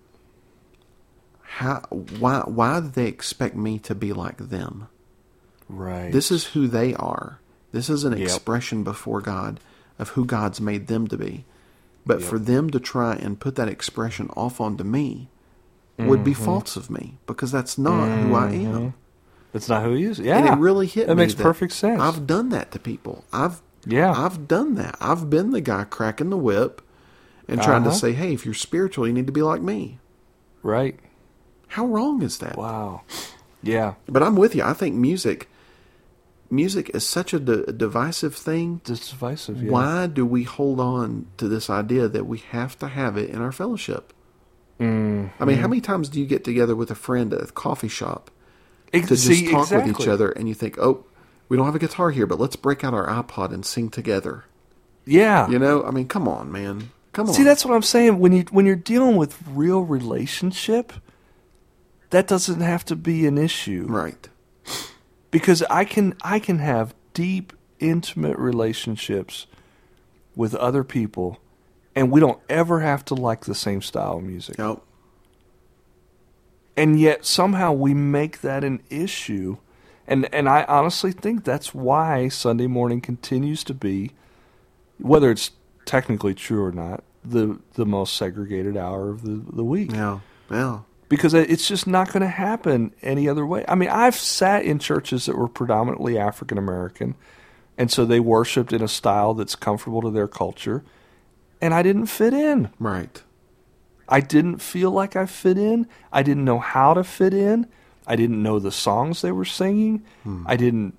why do they expect me to be like them? Right. This is who they are. This is an expression before God of who God's made them to be. But for them to try and put that expression off onto me would be false of me, because that's not who I am. That's not who he is. Yeah. And it really hit me. That makes perfect sense. I've done that to people. I've done that. I've been the guy cracking the whip and trying to say, hey, if you're spiritual, you need to be like me. Right. How wrong is that? Wow. Yeah. But I'm with you. I think music is such a divisive thing. It's divisive, yeah. Why do we hold on to this idea that we have to have it in our fellowship? I mean, how many times do you get together with a friend at a coffee shop to just talk with each other, and you think, oh, we don't have a guitar here, but let's break out our iPod and sing together? Yeah. I mean, come on, man. Come on. See, that's what I'm saying. When you're dealing with real relationship, that doesn't have to be an issue. Right. Because I can have deep, intimate relationships with other people, and we don't ever have to like the same style of music. Nope. And yet somehow we make that an issue, And I honestly think that's why Sunday morning continues to be, whether it's technically true or not, the most segregated hour of the week. Yeah. Because it's just not going to happen any other way. I mean, I've sat in churches that were predominantly African American, and so they worshiped in a style that's comfortable to their culture, and I didn't fit in. Right. I didn't feel like I fit in. I didn't know how to fit in. I didn't know the songs they were singing. I didn't,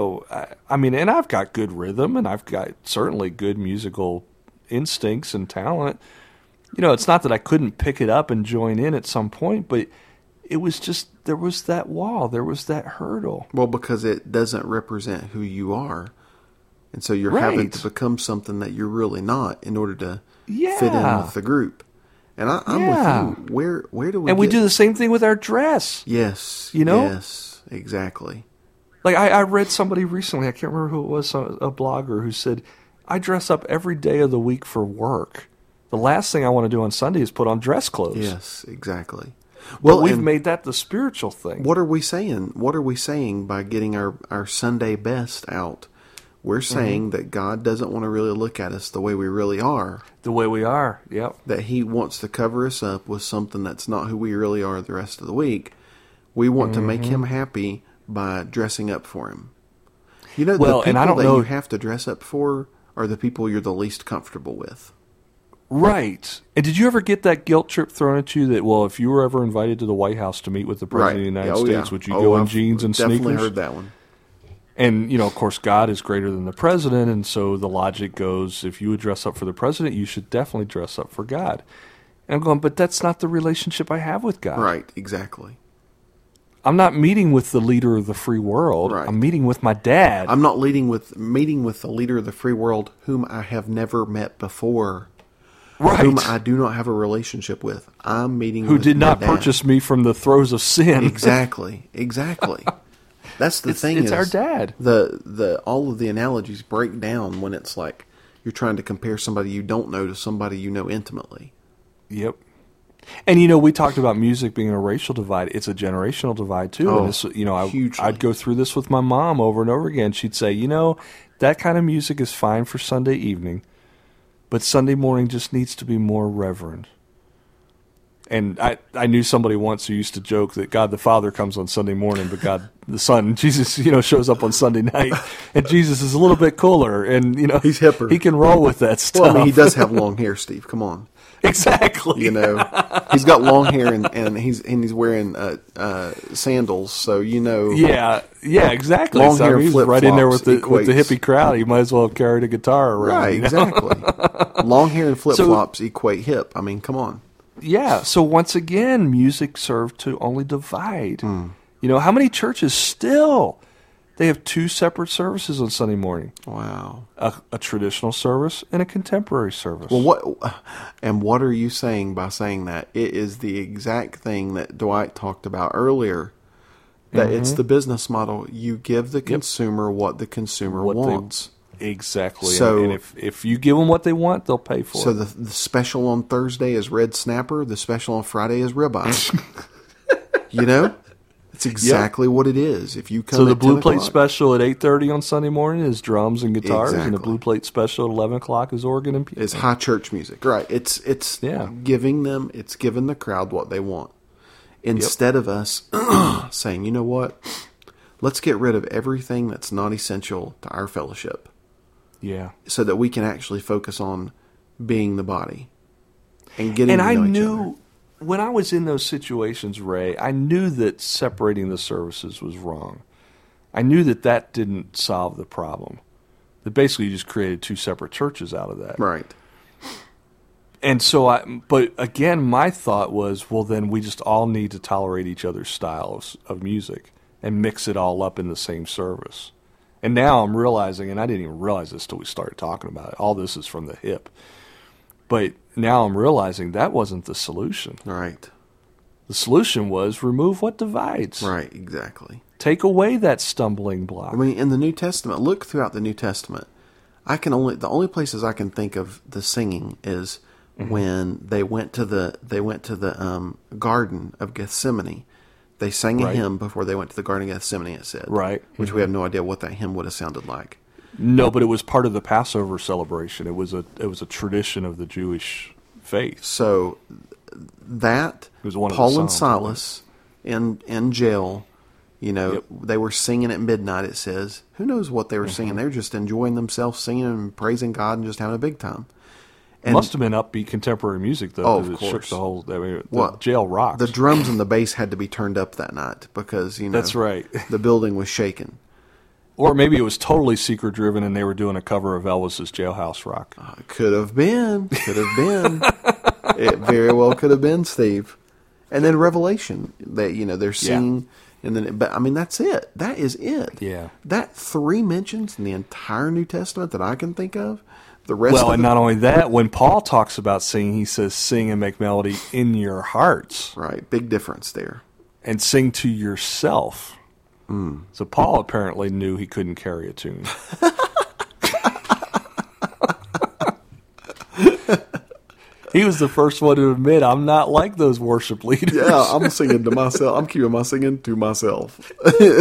I mean, and I've got good rhythm, and I've got certainly good musical instincts and talent. It's not that I couldn't pick it up and join in at some point, but it was just, there was that wall, there was that hurdle. Well, because it doesn't represent who you are. And so you're having to become something that you're really not in order to fit in with the group. And I'm with you. Where do we? And we do the same thing with our dress. Yes. Yes, exactly. Like I read somebody recently, I can't remember who it was, a blogger who said, I dress up every day of the week for work. The last thing I want to do on Sunday is put on dress clothes. Yes, exactly. Well, we've made that the spiritual thing. What are we saying? What are we saying by getting our Sunday best out? We're saying that God doesn't want to really look at us the way we really are. The way we are, yep. That He wants to cover us up with something that's not who we really are the rest of the week. We want to make Him happy by dressing up for Him. The people that you have to dress up for are the people you're the least comfortable with. Right. And did you ever get that guilt trip thrown at you that, well, if you were ever invited to the White House to meet with the President of the United States, would you go in jeans and sneakers? Definitely heard that one. And, of course, God is greater than the President, and so the logic goes, if you would dress up for the President, you should definitely dress up for God. And I'm going, but that's not the relationship I have with God. Right, exactly. I'm not meeting with the leader of the free world. Right. I'm meeting with my dad. I'm not meeting with the leader of the free world whom I have never met before. Right. Whom I do not have a relationship with. I'm meeting who with did not my dad. purchase me from the throes of sin. Exactly. That's the thing. It's our dad. The all of the analogies break down when it's like you're trying to compare somebody you don't know to somebody you know intimately. Yep. And we talked about music being a racial divide. It's a generational divide too. Oh, and this, hugely. I'd go through this with my mom over and over again. She'd say, that kind of music is fine for Sunday evening, but Sunday morning just needs to be more reverent. And I knew somebody once who used to joke that God the Father comes on Sunday morning, but God the Son, Jesus, shows up on Sunday night. And Jesus is a little bit cooler, and He's hipper. He can roll with that stuff. Well, I mean, he does have long hair, Steve. Come on. Exactly. He's got long hair and he's wearing sandals, so Yeah, exactly. Long hair, he's right in there with the hippie crowd. He might as well have carried a guitar around. Right, exactly. Long hair and flip flops equate hip. I mean, come on. Yeah. So once again, music served to only divide. How many churches still? They have two separate services on Sunday morning. Wow. A traditional service and a contemporary service. Well, what are you saying by saying that? It is the exact thing that Dwight talked about earlier. That it's the business model. You give the consumer what the consumer wants. Exactly. So, and if you give them what they want, they'll pay for it. So the special on Thursday is red snapper. The special on Friday is ribeye. It's exactly what it is. If you come, so the blue plate special at 8:30 on Sunday morning is drums and guitars, exactly. and the blue plate special at 11 o'clock is organ and piano. It's high church music, right? It's giving the crowd what they want, instead of us saying, you know what, let's get rid of everything that's not essential to our fellowship. Yeah, so that we can actually focus on being the body and getting to know each other. When I was in those situations, Ray, I knew that separating the services was wrong. I knew that didn't solve the problem. That basically you just created two separate churches out of that. Right. And so but again, my thought was, well, then we just all need to tolerate each other's styles of music and mix it all up in the same service. And now I'm realizing, and I didn't even realize this till we started talking about it, all this is from the hip. But now I'm realizing that wasn't the solution. Right. The solution was remove what divides. Right, exactly. Take away that stumbling block. I mean, in the New Testament, look throughout the New Testament. The only places I can think of the singing is when they went to the Garden of Gethsemane They sang a Right. hymn before they went to the Garden of Gethsemane, it said. Right. Which we have no idea what that hymn would have sounded like. No, but it was part of the Passover celebration. It was a tradition of the Jewish faith. So that, It was one of the Paul and Psalms, Silas in jail, Yep. they were singing at midnight, it says. Who knows what they were singing? They were just enjoying themselves, singing and praising God and just having a big time. And Must have been upbeat contemporary music, though, Oh, because of it shook course. the whole. I mean, the Well, jail rocked. the drums and the bass had to be turned up that night because, That's right. the building was shaking. Or maybe it was totally secret driven, and they were doing a cover of Elvis's Jailhouse Rock. Could have been. Could have been. It very well could have been, Steve. And then Revelation, that they're singing, and then. But I mean, that's it. That is it. Yeah. That 3 mentions in the entire New Testament that I can think of. The rest. Well, of and not only that, when Paul talks about singing, he says, "Sing and make melody in your hearts, right, big difference there. and sing to yourself." So Paul apparently knew he couldn't carry a tune. He was the first one to admit, "I'm not like those worship leaders." Yeah, I'm singing to myself. I'm keeping my singing to myself.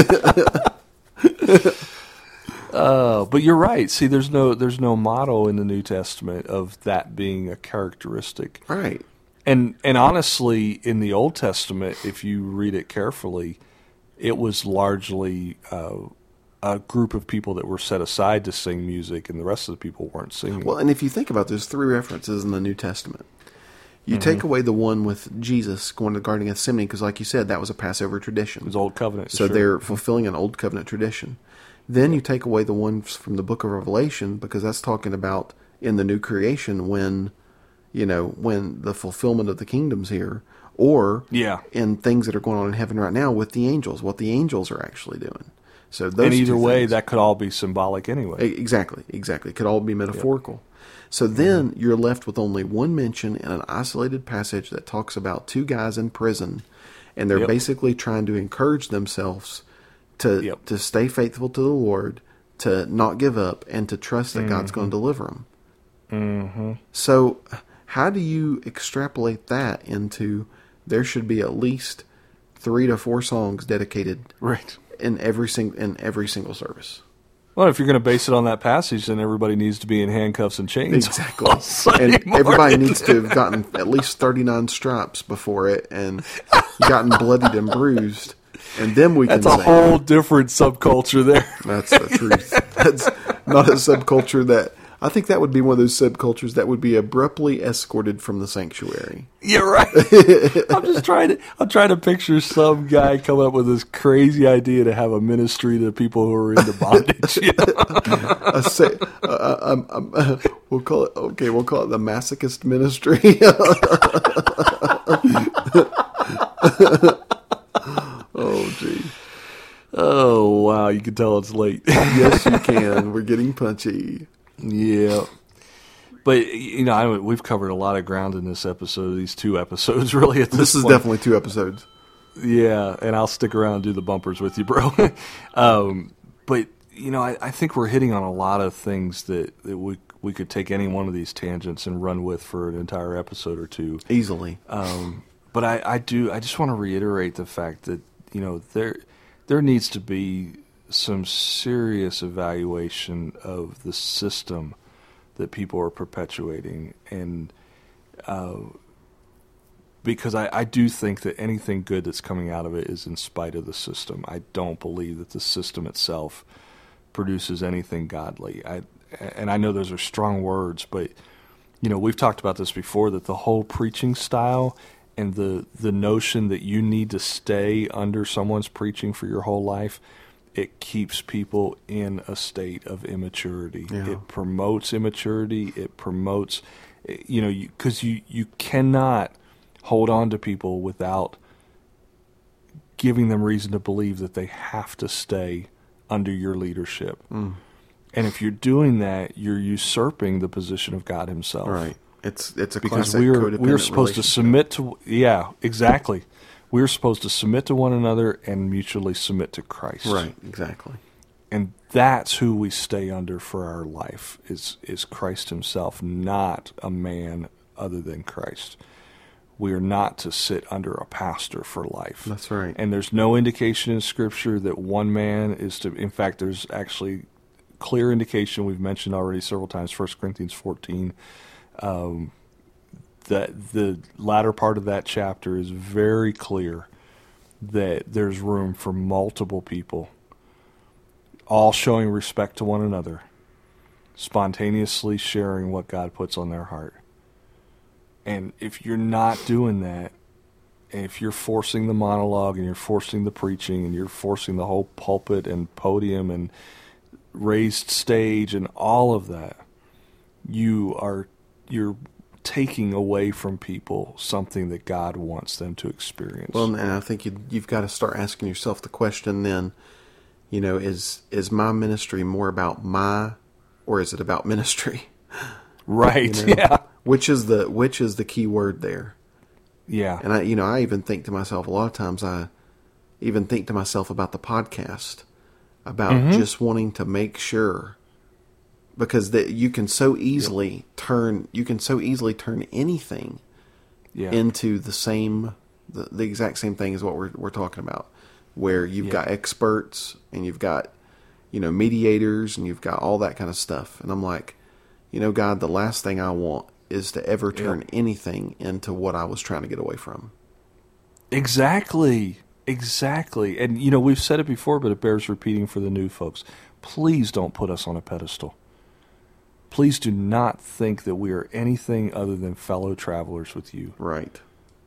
But you're right. See, there's no model in the New Testament of that being a characteristic. Right. And honestly, in the Old Testament, if you read it carefully, it was largely a group of people that were set aside to sing music, and the rest of the people weren't singing. Well, and if you think about, there's 3 references in the New Testament. You take away the one with Jesus going to the Garden of Gethsemane, because like you said, that was a Passover tradition. It was Old Covenant. So sure. they're fulfilling an Old Covenant tradition. Then you take away the ones from the book of Revelation, because that's talking about in the new creation when the fulfillment of the kingdom's here, or Yeah. in things that are going on in heaven right now with the angels, what the angels are actually doing. So those And either 2 way, things- that could all be symbolic anyway. Exactly. It could all be metaphorical. So then you're left with only one mention in an isolated passage that talks about 2 guys in prison, and they're Yep. basically trying to encourage themselves to stay faithful to the Lord, to not give up, and to trust that God's going to deliver them. Mm-hmm. So how do you extrapolate that into there should be at least 3 to 4 songs dedicated Right. in every single service? Well, if you're going to base it on that passage, then everybody needs to be in handcuffs and chains. Exactly. on Sunday And everybody morning. needs to have gotten at least 39 stripes before it and gotten bloodied and bruised. And then we can That's a sing. whole different subculture there. That's the truth. That's not a subculture that... I think that would be one of those subcultures that would be abruptly escorted from the sanctuary. You're right. I'm trying to picture some guy coming up with this crazy idea to have a ministry to people who are into bondage. You know? We'll call it the masochist ministry. Oh, gee. Oh, wow. You can tell it's late. Yes, you can. We're getting punchy. Yeah. But, we've covered a lot of ground in this episode, these 2 episodes, really, at This is point. definitely 2 episodes. Yeah, and I'll stick around and do the bumpers with you, bro. But, I think we're hitting on a lot of things that we could take any one of these tangents and run with for an entire episode or 2. Easily. But I just want to reiterate the fact that, there needs to be some serious evaluation of the system that people are perpetuating, and because I do think that anything good that's coming out of it is in spite of the system. I don't believe that the system itself produces anything godly. And I know those are strong words, but we've talked about this before, that the whole preaching style and the notion that you need to stay under someone's preaching for your whole life, it keeps people in a state of immaturity. Yeah. It promotes immaturity. It promotes, because you cannot hold on to people without giving them reason to believe that they have to stay under your leadership. And if you're doing that, you're usurping the position of God Himself. Right. It's a Because classic codependent we're supposed to relationship. submit to, exactly. We're supposed to submit to one another and mutually submit to Christ. Right, exactly. And that's who we stay under for our life, is Christ Himself, not a man other than Christ. We are not to sit under a pastor for life. That's right. And there's no indication in Scripture that one man is to. In fact, there's actually clear indication, we've mentioned already several times, 1 Corinthians 14, that the latter part of that chapter is very clear that there's room for multiple people, all showing respect to one another, spontaneously sharing what God puts on their heart. And if you're not doing that, and if you're forcing the monologue and you're forcing the preaching and you're forcing the whole pulpit and podium and raised stage and all of that, you're taking away from people something that God wants them to experience. Well, and I think you've got to start asking yourself the question then, is my ministry more about or is it about ministry? Right. Yeah. Which is the key word there? Yeah. And I even think to myself, a lot of times I even think to myself about the podcast, about just wanting to make sure, because you can so easily turn anything into the exact same thing as what we're talking about, where you've got experts and you've got mediators and you've got all that kind of stuff. And I'm like, God, the last thing I want is to ever turn anything into what I was trying to get away from. Exactly. And, we've said it before, but it bears repeating for the new folks. Please don't put us on a pedestal. Please do not think that we are anything other than fellow travelers with you. Right.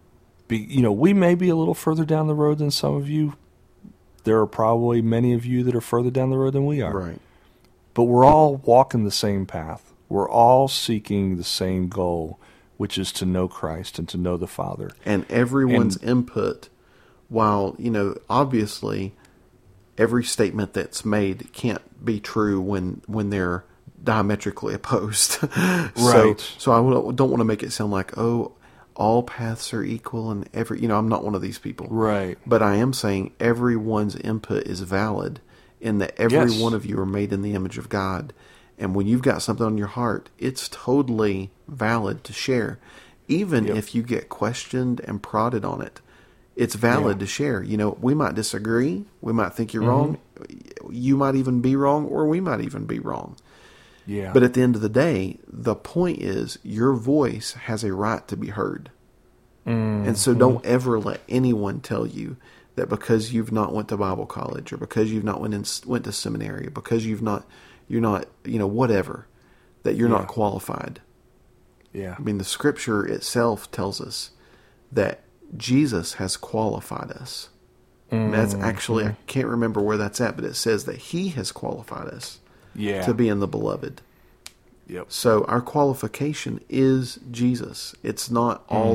We may be a little further down the road than some of you. There are probably many of you that are further down the road than we are. Right. But we're all walking the same path. We're all seeking the same goal, which is to know Christ and to know the Father. And everyone's input, while, obviously every statement that's made can't be true when they're diametrically opposed. Right. So I don't want to make it sound like, all paths are equal and I'm not one of these people. Right. But I am saying everyone's input is valid in that every one of you are made in the image of God. And when you've got something on your heart, it's totally valid to share. Even if you get questioned and prodded on it, it's valid to share. We might disagree. We might think you're wrong. You might even be wrong, or we might even be wrong. Yeah. But at the end of the day, the point is your voice has a right to be heard. And so don't ever let anyone tell you that because you've not went to Bible college, or because you've not went to seminary, or because you're not, whatever, that you're not qualified. Yeah. I mean, the Scripture itself tells us that Jesus has qualified us. And that's actually, I can't remember where that's at, but it says that He has qualified us to be in the Beloved. Yep. So our qualification is Jesus. It's not all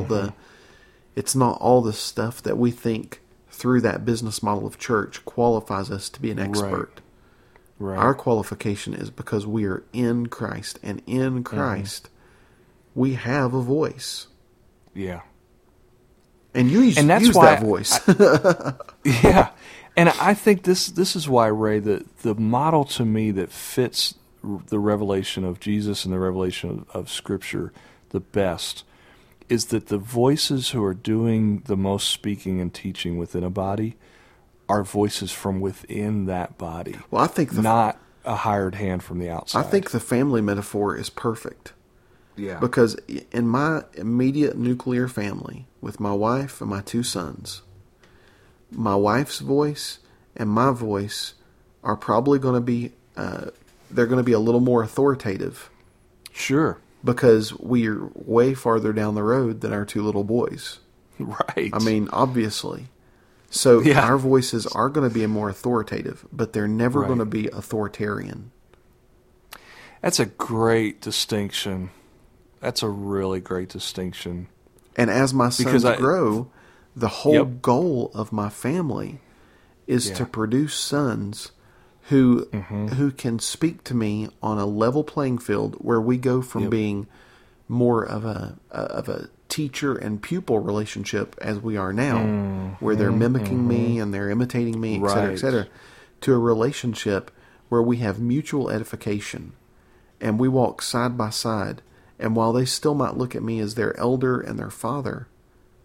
the stuff that we think through that business model of church qualifies us to be an expert. Right. Our qualification is because we are in Christ, and in Christ we have a voice. Yeah. And you use that voice. Yeah. And I think this is why, Ray, the model to me that fits the revelation of Jesus and the revelation of Scripture the best is that the voices who are doing the most speaking and teaching within a body are voices from within that body. Well, I think not a hired hand from the outside. I think the family metaphor is perfect. Yeah. Because in my immediate nuclear family, with my wife and my two sons, my wife's voice and my voice are probably going to be, they're going to be a little more authoritative. Sure. Because we are way farther down the road than our two little boys. Right. I mean, obviously. So our voices are going to be more authoritative, but they're never going to be authoritarian. That's a great distinction. That's a really great distinction. And as my sons grow, the whole goal of my family is to produce sons who can speak to me on a level playing field, where we go from being more of a teacher and pupil relationship as we are now, where they're mimicking me and they're imitating me, et cetera, to a relationship where we have mutual edification and we walk side by side. And while they still might look at me as their elder and their father,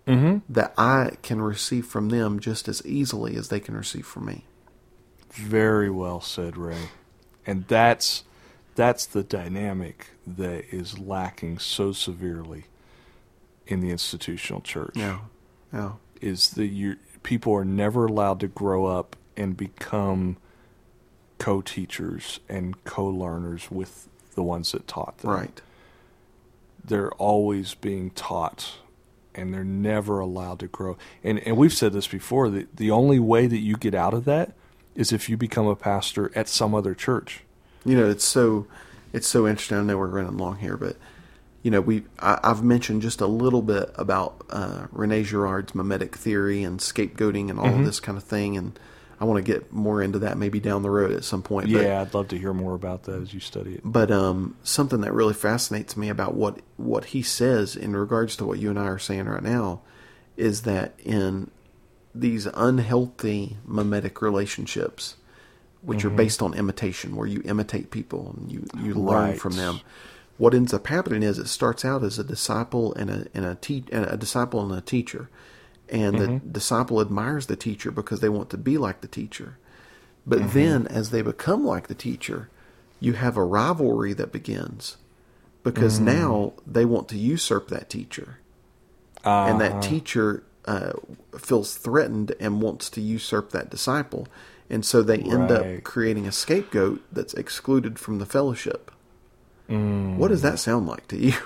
that I can receive from them just as easily as they can receive from me. Very well said, Ray. And that's the dynamic that is lacking so severely in the institutional church. Yeah. Is that people are never allowed to grow up and become co-teachers and co-learners with the ones that taught them. Right. They're always being taught, and they're never allowed to grow. And we've said this before, that the only way that you get out of that is if you become a pastor at some other church. You know, it's so interesting. I know we're running long here, but you know, I've mentioned just a little bit about Rene Girard's mimetic theory and scapegoating and all of this kind of thing, and I want to get more into that maybe down the road at some point. Yeah, I'd love to hear more about that as you study it. But something that really fascinates me about what he says in regards to what you and I are saying right now is that in these unhealthy mimetic relationships, which are based on imitation, where you imitate people and you learn from them, what ends up happening is it starts out as a disciple and a disciple and a teacher. And the disciple admires the teacher because they want to be like the teacher. But then, as they become like the teacher, you have a rivalry that begins because now they want to usurp that teacher. And that teacher feels threatened and wants to usurp that disciple. And so they end up creating a scapegoat that's excluded from the fellowship. What does that sound like to you?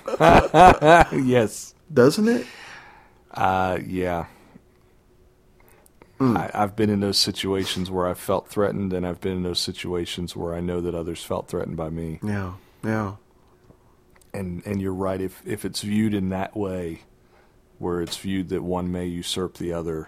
Yes. Doesn't it? Yeah. I've been in those situations where I felt threatened, and I've been in those situations where I know that others felt threatened by me. Yeah, yeah. And you're right. If it's viewed in that way, where it's viewed that one may usurp the other,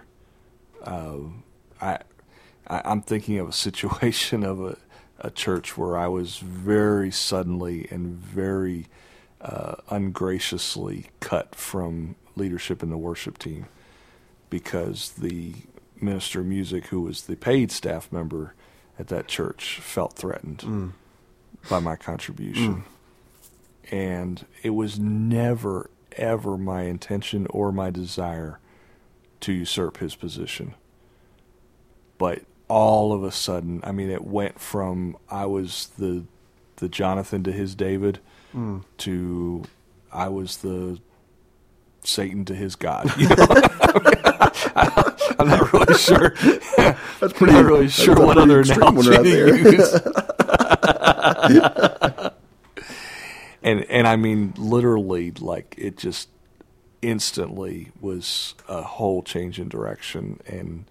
I'm thinking of a situation of a church where I was very suddenly and very ungraciously cut from leadership in the worship team because the minister of music, who was the paid staff member at that church, felt threatened by my contribution. And it was never, ever my intention or my desire to usurp his position. But all of a sudden, I mean, it went from I was the Jonathan to his David to I was the Satan to his God. You know? I'm not really sure. That's pretty. I'm not really sure what other analogy to use. And I mean, literally, like it just instantly was a whole change in direction, and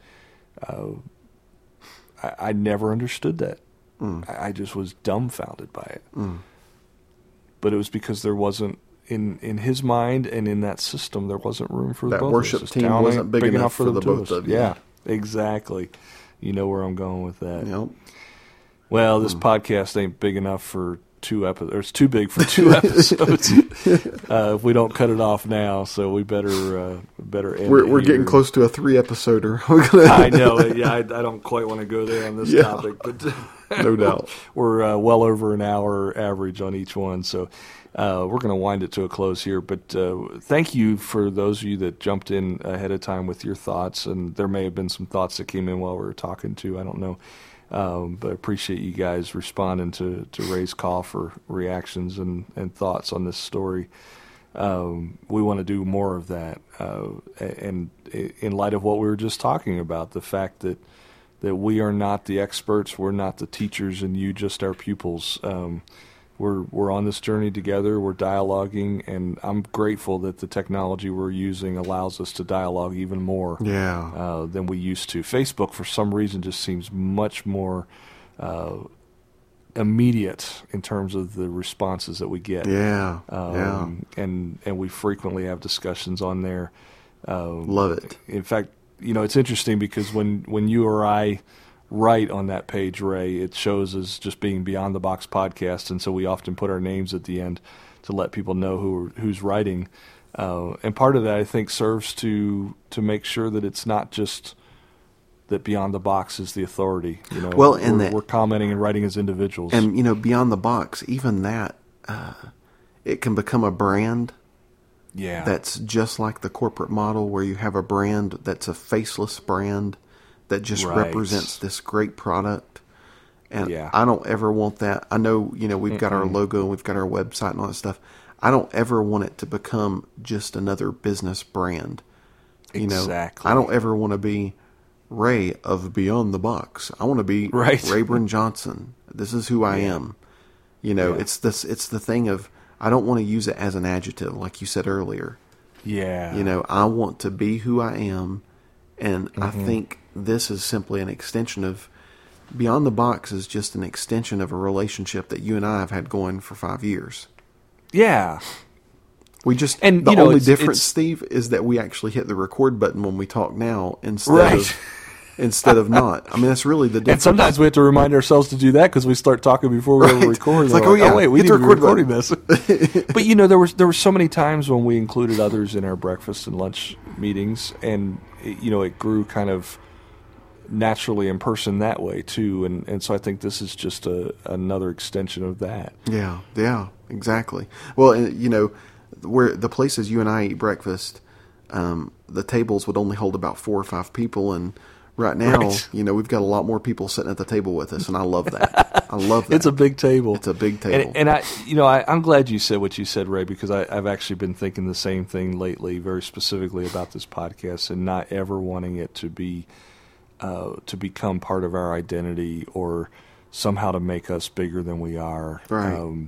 I never understood that. I just was dumbfounded by it. But it was because there wasn't, in his mind and in that system, there wasn't room for that both worship of us. team wasn't big enough for the both of you. Yeah, exactly. You know where I'm going with that. Yep. Well, this podcast ain't big enough for 2 episodes. Or it's too big for 2 episodes if we don't cut it off now. So we better end. We're it getting here. close to a 3-episoder. I know. Yeah, I don't quite want to go there on this topic, but no doubt we're well over an hour average on each one. So we're going to wind it to a close here. But thank you for those of you that jumped in ahead of time with your thoughts, and there may have been some thoughts that came in while we were talking too. I don't know. But I appreciate you guys responding to Ray's call for reactions and thoughts on this story. We want to do more of that. And in light of what we were just talking about, the fact that we are not the experts, we're not the teachers, and you just our pupils. We're on this journey together. We're dialoguing, and I'm grateful that the technology we're using allows us to dialogue even more than we used to. Facebook, for some reason, just seems much more immediate in terms of the responses that we get. And we frequently have discussions on there. Love it. In fact, it's interesting because when you or I write on that page, Ray, it shows as just being Beyond the Box Podcast, and so we often put our names at the end to let people know who's writing. And part of that, I think, serves to make sure that it's not just that Beyond the Box is the authority. Well, and we're commenting and writing as individuals. And Beyond the Box, even that, it can become a brand Yeah. That's just like the corporate model where you have a brand that's a faceless brand that just Right. represents this great product. And Yeah. I don't ever want that. I know, we've got our logo and we've got our website and all that stuff. I don't ever want it to become just another business brand. Exactly. I don't ever want to be Ray of Beyond the Box. I want to be Right. Rayburn Johnson. This is who I am. Yeah. It's the thing of, I don't want to use it as an adjective like you said earlier. Yeah. I want to be who I am, and I Mm-hmm. think this is simply an extension of Beyond the Box is just an extension of a relationship that you and I have had going for 5 years. Yeah. We just And, the you know, only it's- difference, it's- Steve, is that we actually hit the record button when we talk now instead Right. of not. I mean, that's really the difference. And sometimes we have to remind ourselves to do that because we start talking before we ever Right. record. It's We're like, oh, yeah, wait, we hit need the to be record recording this. But there were so many times when we included others in our breakfast and lunch meetings, and it grew kind of naturally in person that way too. And so I think this is just another extension of that. Yeah, exactly. Well, and, where the places you and I eat breakfast, the tables would only hold about 4 or 5 people, and right now, Right. we've got a lot more people sitting at the table with us, and I love that. I love that. It's a big table. It's a big table. And I'm glad you said what you said, Ray, because I've actually been thinking the same thing lately, very specifically about this podcast, and not ever wanting it to be to become part of our identity or somehow to make us bigger than we are. Right.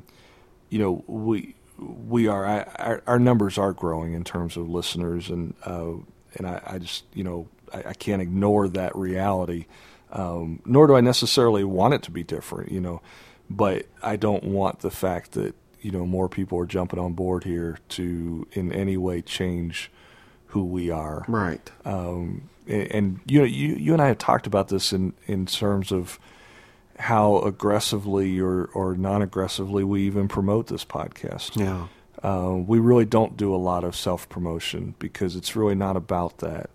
We are our numbers are growing in terms of listeners, and I just I can't ignore that reality. Nor do I necessarily want it to be different, but I don't want the fact that more people are jumping on board here to in any way change who we are. Right. And you and I have talked about this in terms of how aggressively or non-aggressively we even promote this podcast. Yeah. We really don't do a lot of self-promotion because it's really not about that.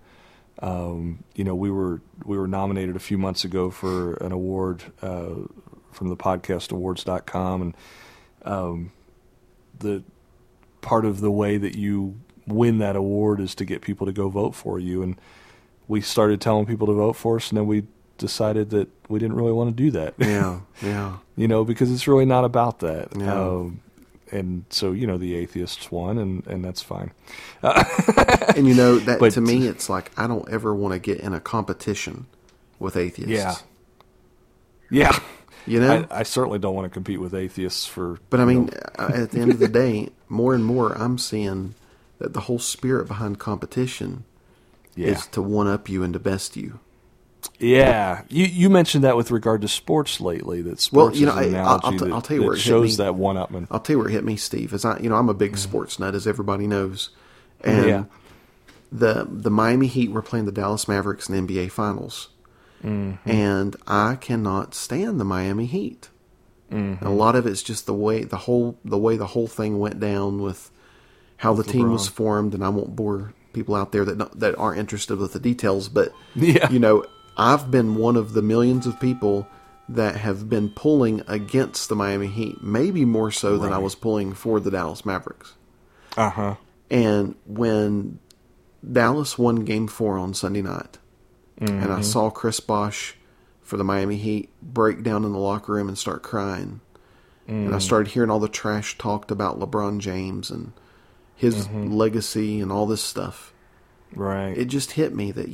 We were nominated a few months ago for an award from the podcastawards.com, and the part of the way that you win that award is to get people to go vote for you. And we started telling people to vote for us, and then we decided that we didn't really want to do that. Yeah. Because it's really not about that. Yeah. And so, the atheists won, and that's fine. And that But- to me, it's like I don't ever want to get in a competition with atheists. Yeah. I certainly don't want to compete with atheists for. But I mean, at the end of the day, more and more, I'm seeing that the whole spirit behind competition is to one up you and to best you. Yeah, you mentioned that with regard to sports lately. That sports is an analogy I'll tell you where that it hit shows me. that one-upman. I'll tell you where it hit me, Steve. Is I'm a big sports nut, as everybody knows, and the Miami Heat were playing the Dallas Mavericks in the NBA Finals, and I cannot stand the Miami Heat. And a lot of it's just the way the whole thing went down with how the team was formed, and I won't bore people out there that aren't interested with the details, but I've been one of the millions of people that have been pulling against the Miami Heat, maybe more so than I was pulling for the Dallas Mavericks. Uh-huh. And when Dallas won Game 4 on Sunday night, and I saw Chris Bosh for the Miami Heat break down in the locker room and start crying, and I started hearing all the trash talked about LeBron James and his legacy and all this stuff, Right. it just hit me that,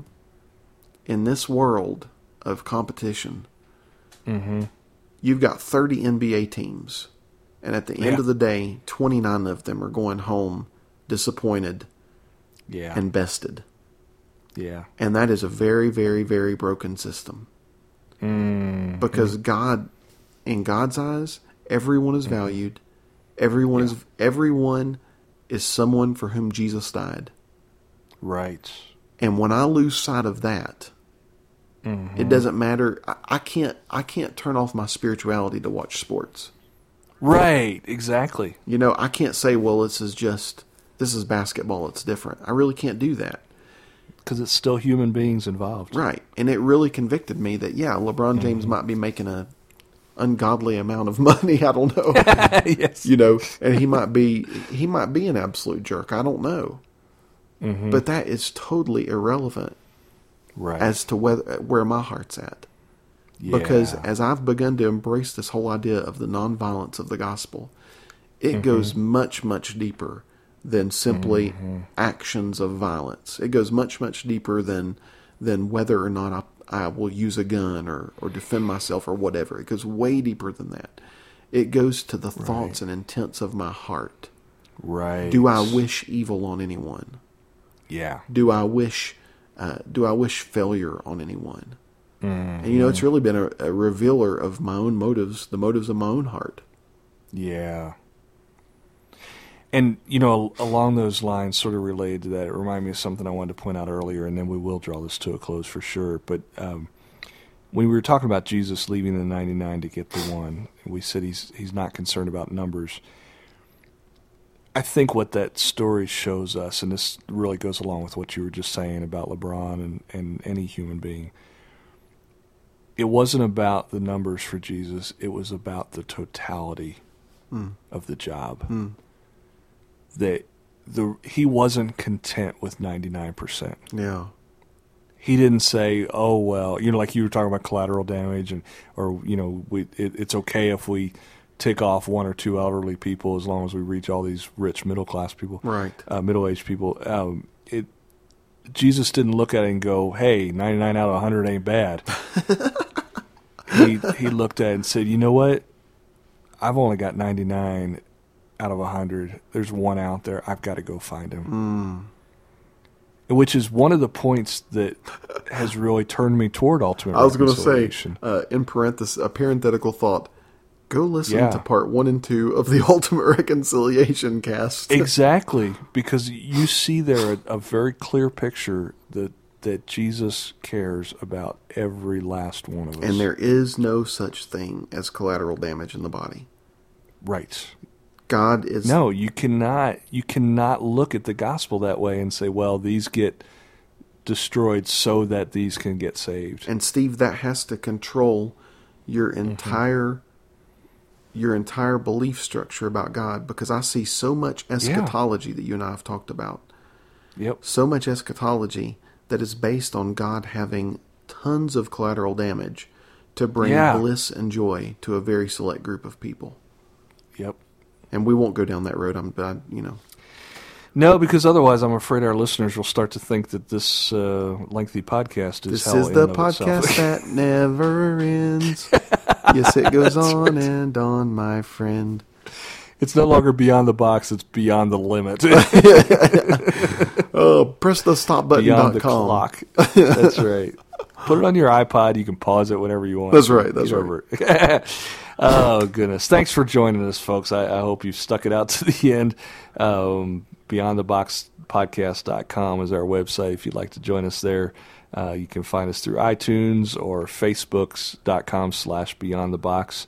in this world of competition, you've got 30 NBA teams, and at the end of the day, 29 of them are going home disappointed and bested. Yeah. And that is a very, very, very broken system. Because God, in God's eyes, everyone is valued. Everyone is someone for whom Jesus died. Right. And when I lose sight of that, it doesn't matter. I can't turn off my spirituality to watch sports. Right. Exactly. I can't say, well, this is basketball. It's different. I really can't do that. Because it's still human beings involved. Right. And it really convicted me that, LeBron James might be making a ungodly amount of money. I don't know. Yes. And he might be an absolute jerk. I don't know. Mm-hmm. But that is totally irrelevant as to where my heart's at. Yeah. Because as I've begun to embrace this whole idea of the nonviolence of the gospel, it goes much, much deeper than simply actions of violence. It goes much, much deeper than whether or not I will use a gun or defend myself or whatever. It goes way deeper than that. It goes to the thoughts and intents of my heart. Right. Do I wish evil on anyone? Yeah. Do I wish failure on anyone? And it's really been a revealer of my own motives, the motives of my own heart. Yeah. And, along those lines, sort of related to that, it reminded me of something I wanted to point out earlier, and then we will draw this to a close for sure. But when we were talking about Jesus leaving the 99 to get the one, we said he's not concerned about numbers. I think what that story shows us, and this really goes along with what you were just saying about LeBron and any human being, it wasn't about the numbers for Jesus. It was about the totality of the job. That he wasn't content with 99%. Yeah. He didn't say, "Oh well," like you were talking about collateral damage, it's okay if we tick off one or two elderly people as long as we reach all these rich middle class people, right? Middle-aged people. Jesus didn't look at it and go, "Hey, 99 out of 100 ain't bad." He looked at it and said, "You know what? I've only got 99 out of 100. There's one out there. I've got to go find him." Which is one of the points that has really turned me toward ultimate reconciliation. I was going to say, in parenthesis, a parenthetical thought, go listen to part 1 and 2 of the Ultimate Reconciliation cast. Exactly, because you see there a very clear picture that Jesus cares about every last one of us. And there is no such thing as collateral damage in the body. Right. God is... No, you cannot look at the gospel that way and say, well, these get destroyed so that these can get saved. And Steve, that has to control your entire belief structure about God, because I see so much eschatology that you and I have talked about. Yep. So much eschatology that is based on God having tons of collateral damage to bring bliss and joy to a very select group of people. Yep. And we won't go down that road. No, because otherwise I'm afraid our listeners will start to think that this lengthy podcast is hell in and of itself. This is the podcast that never ends. Yes, it goes on and on, my friend. It's no longer beyond the box, it's beyond the limit. Press the stop button. Beyond the clock. That's right. Put it on your iPod. You can pause it whenever you want. That's right. That's right. Oh, goodness. Thanks for joining us, folks. I hope you've stuck it out to the end. BeyondTheBoxPodcast.com is our website if you'd like to join us there. You can find us through iTunes or Facebook.com/BeyondTheBox,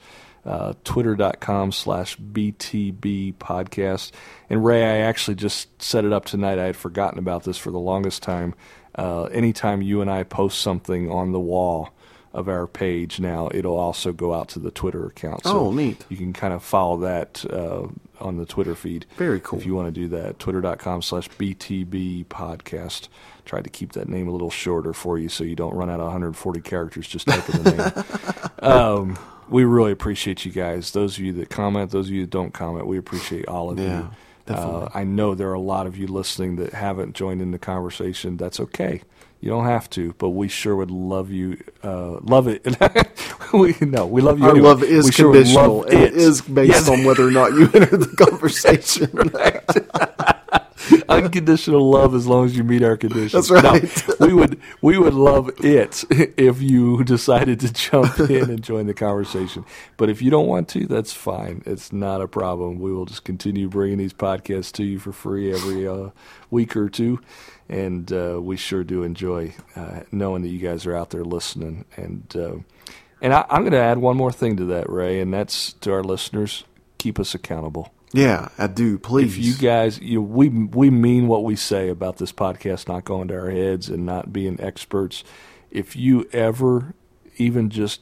Twitter.com/BTB Podcast. And Ray, I actually just set it up tonight. I had forgotten about this for the longest time. Anytime you and I post something on the wall of our page now, it'll also go out to the Twitter account. So neat. You can kind of follow that on the Twitter feed. Very cool. If you want to do that, Twitter.com/BTB Podcast. Tried to keep that name a little shorter for you so you don't run out of 140 characters just typing the name. We really appreciate you guys. Those of you that comment, those of you that don't comment, we appreciate all of you. I know there are a lot of you listening that haven't joined in the conversation. That's okay. You don't have to, but we sure would love you. Love it. we love you. Our anyway. love is conditional. It is based on whether or not you enter the conversation. Unconditional love as long as you meet our conditions. That's right. No, we would love it if you decided to jump in and join the conversation. But if you don't want to, that's fine. It's not a problem. We will just continue bringing these podcasts to you for free every week or two. And we sure do enjoy knowing that you guys are out there listening. And I'm going to add one more thing to that, Ray, and that's to our listeners, keep us accountable. Yeah, I do. Please. If you guys, we mean what we say about this podcast not going to our heads and not being experts. If you ever even just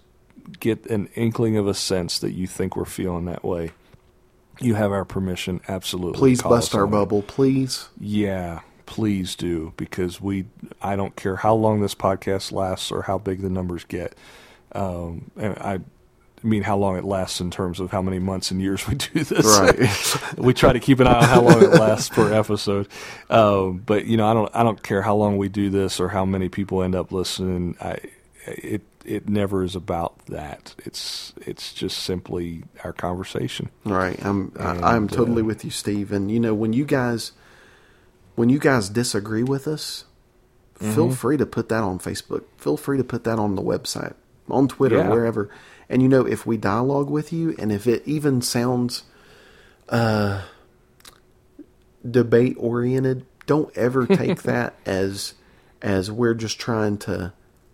get an inkling of a sense that you think we're feeling that way, you have our permission, absolutely. Please bust our bubble, please. Yeah, please do, because I don't care how long this podcast lasts or how big the numbers get. And I mean how long it lasts in terms of how many months and years we do this. Right. We try to keep an eye on how long it lasts per episode. But I don't care how long we do this or how many people end up listening. It never is about that. It's just simply our conversation. Right. I'm totally with you, Steve. And when you guys disagree with us, feel free to put that on Facebook. Feel free to put that on the website, on Twitter, wherever. And if we dialogue with you, and if it even sounds debate oriented, don't ever take that as we're just trying to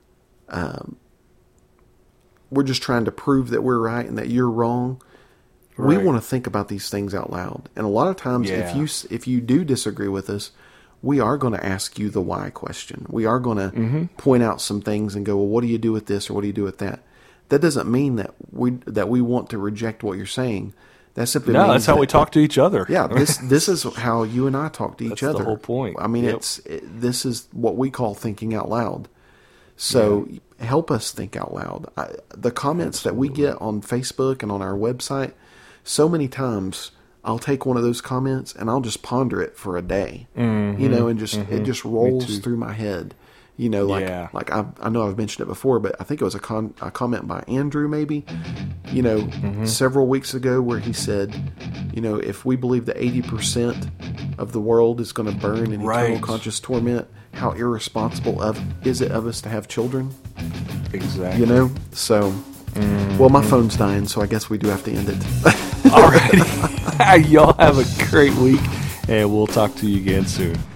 prove that we're right and that you're wrong. Right. We want to think about these things out loud. And a lot of times, if you do disagree with us, we are going to ask you the why question. We are going to point out some things and go, well, what do you do with this or what do you do with that? That doesn't mean that we want to reject what you're saying. That simply means that's how we talk to each other. Yeah, this is how you and I talk to each other. That's the whole point. I mean, this is what we call thinking out loud. So help us think out loud. The comments that we get on Facebook and on our website, so many times I'll take one of those comments and I'll just ponder it for a day, and it just rolls through my head. Like I know I've mentioned it before, but I think it was a comment by Andrew maybe, several weeks ago where he said, if we believe that 80% of the world is going to burn in eternal conscious torment, how irresponsible is it of us to have children? Exactly. So, well, my phone's dying, so I guess we do have to end it. All right. Y'all have a great week, and we'll talk to you again soon.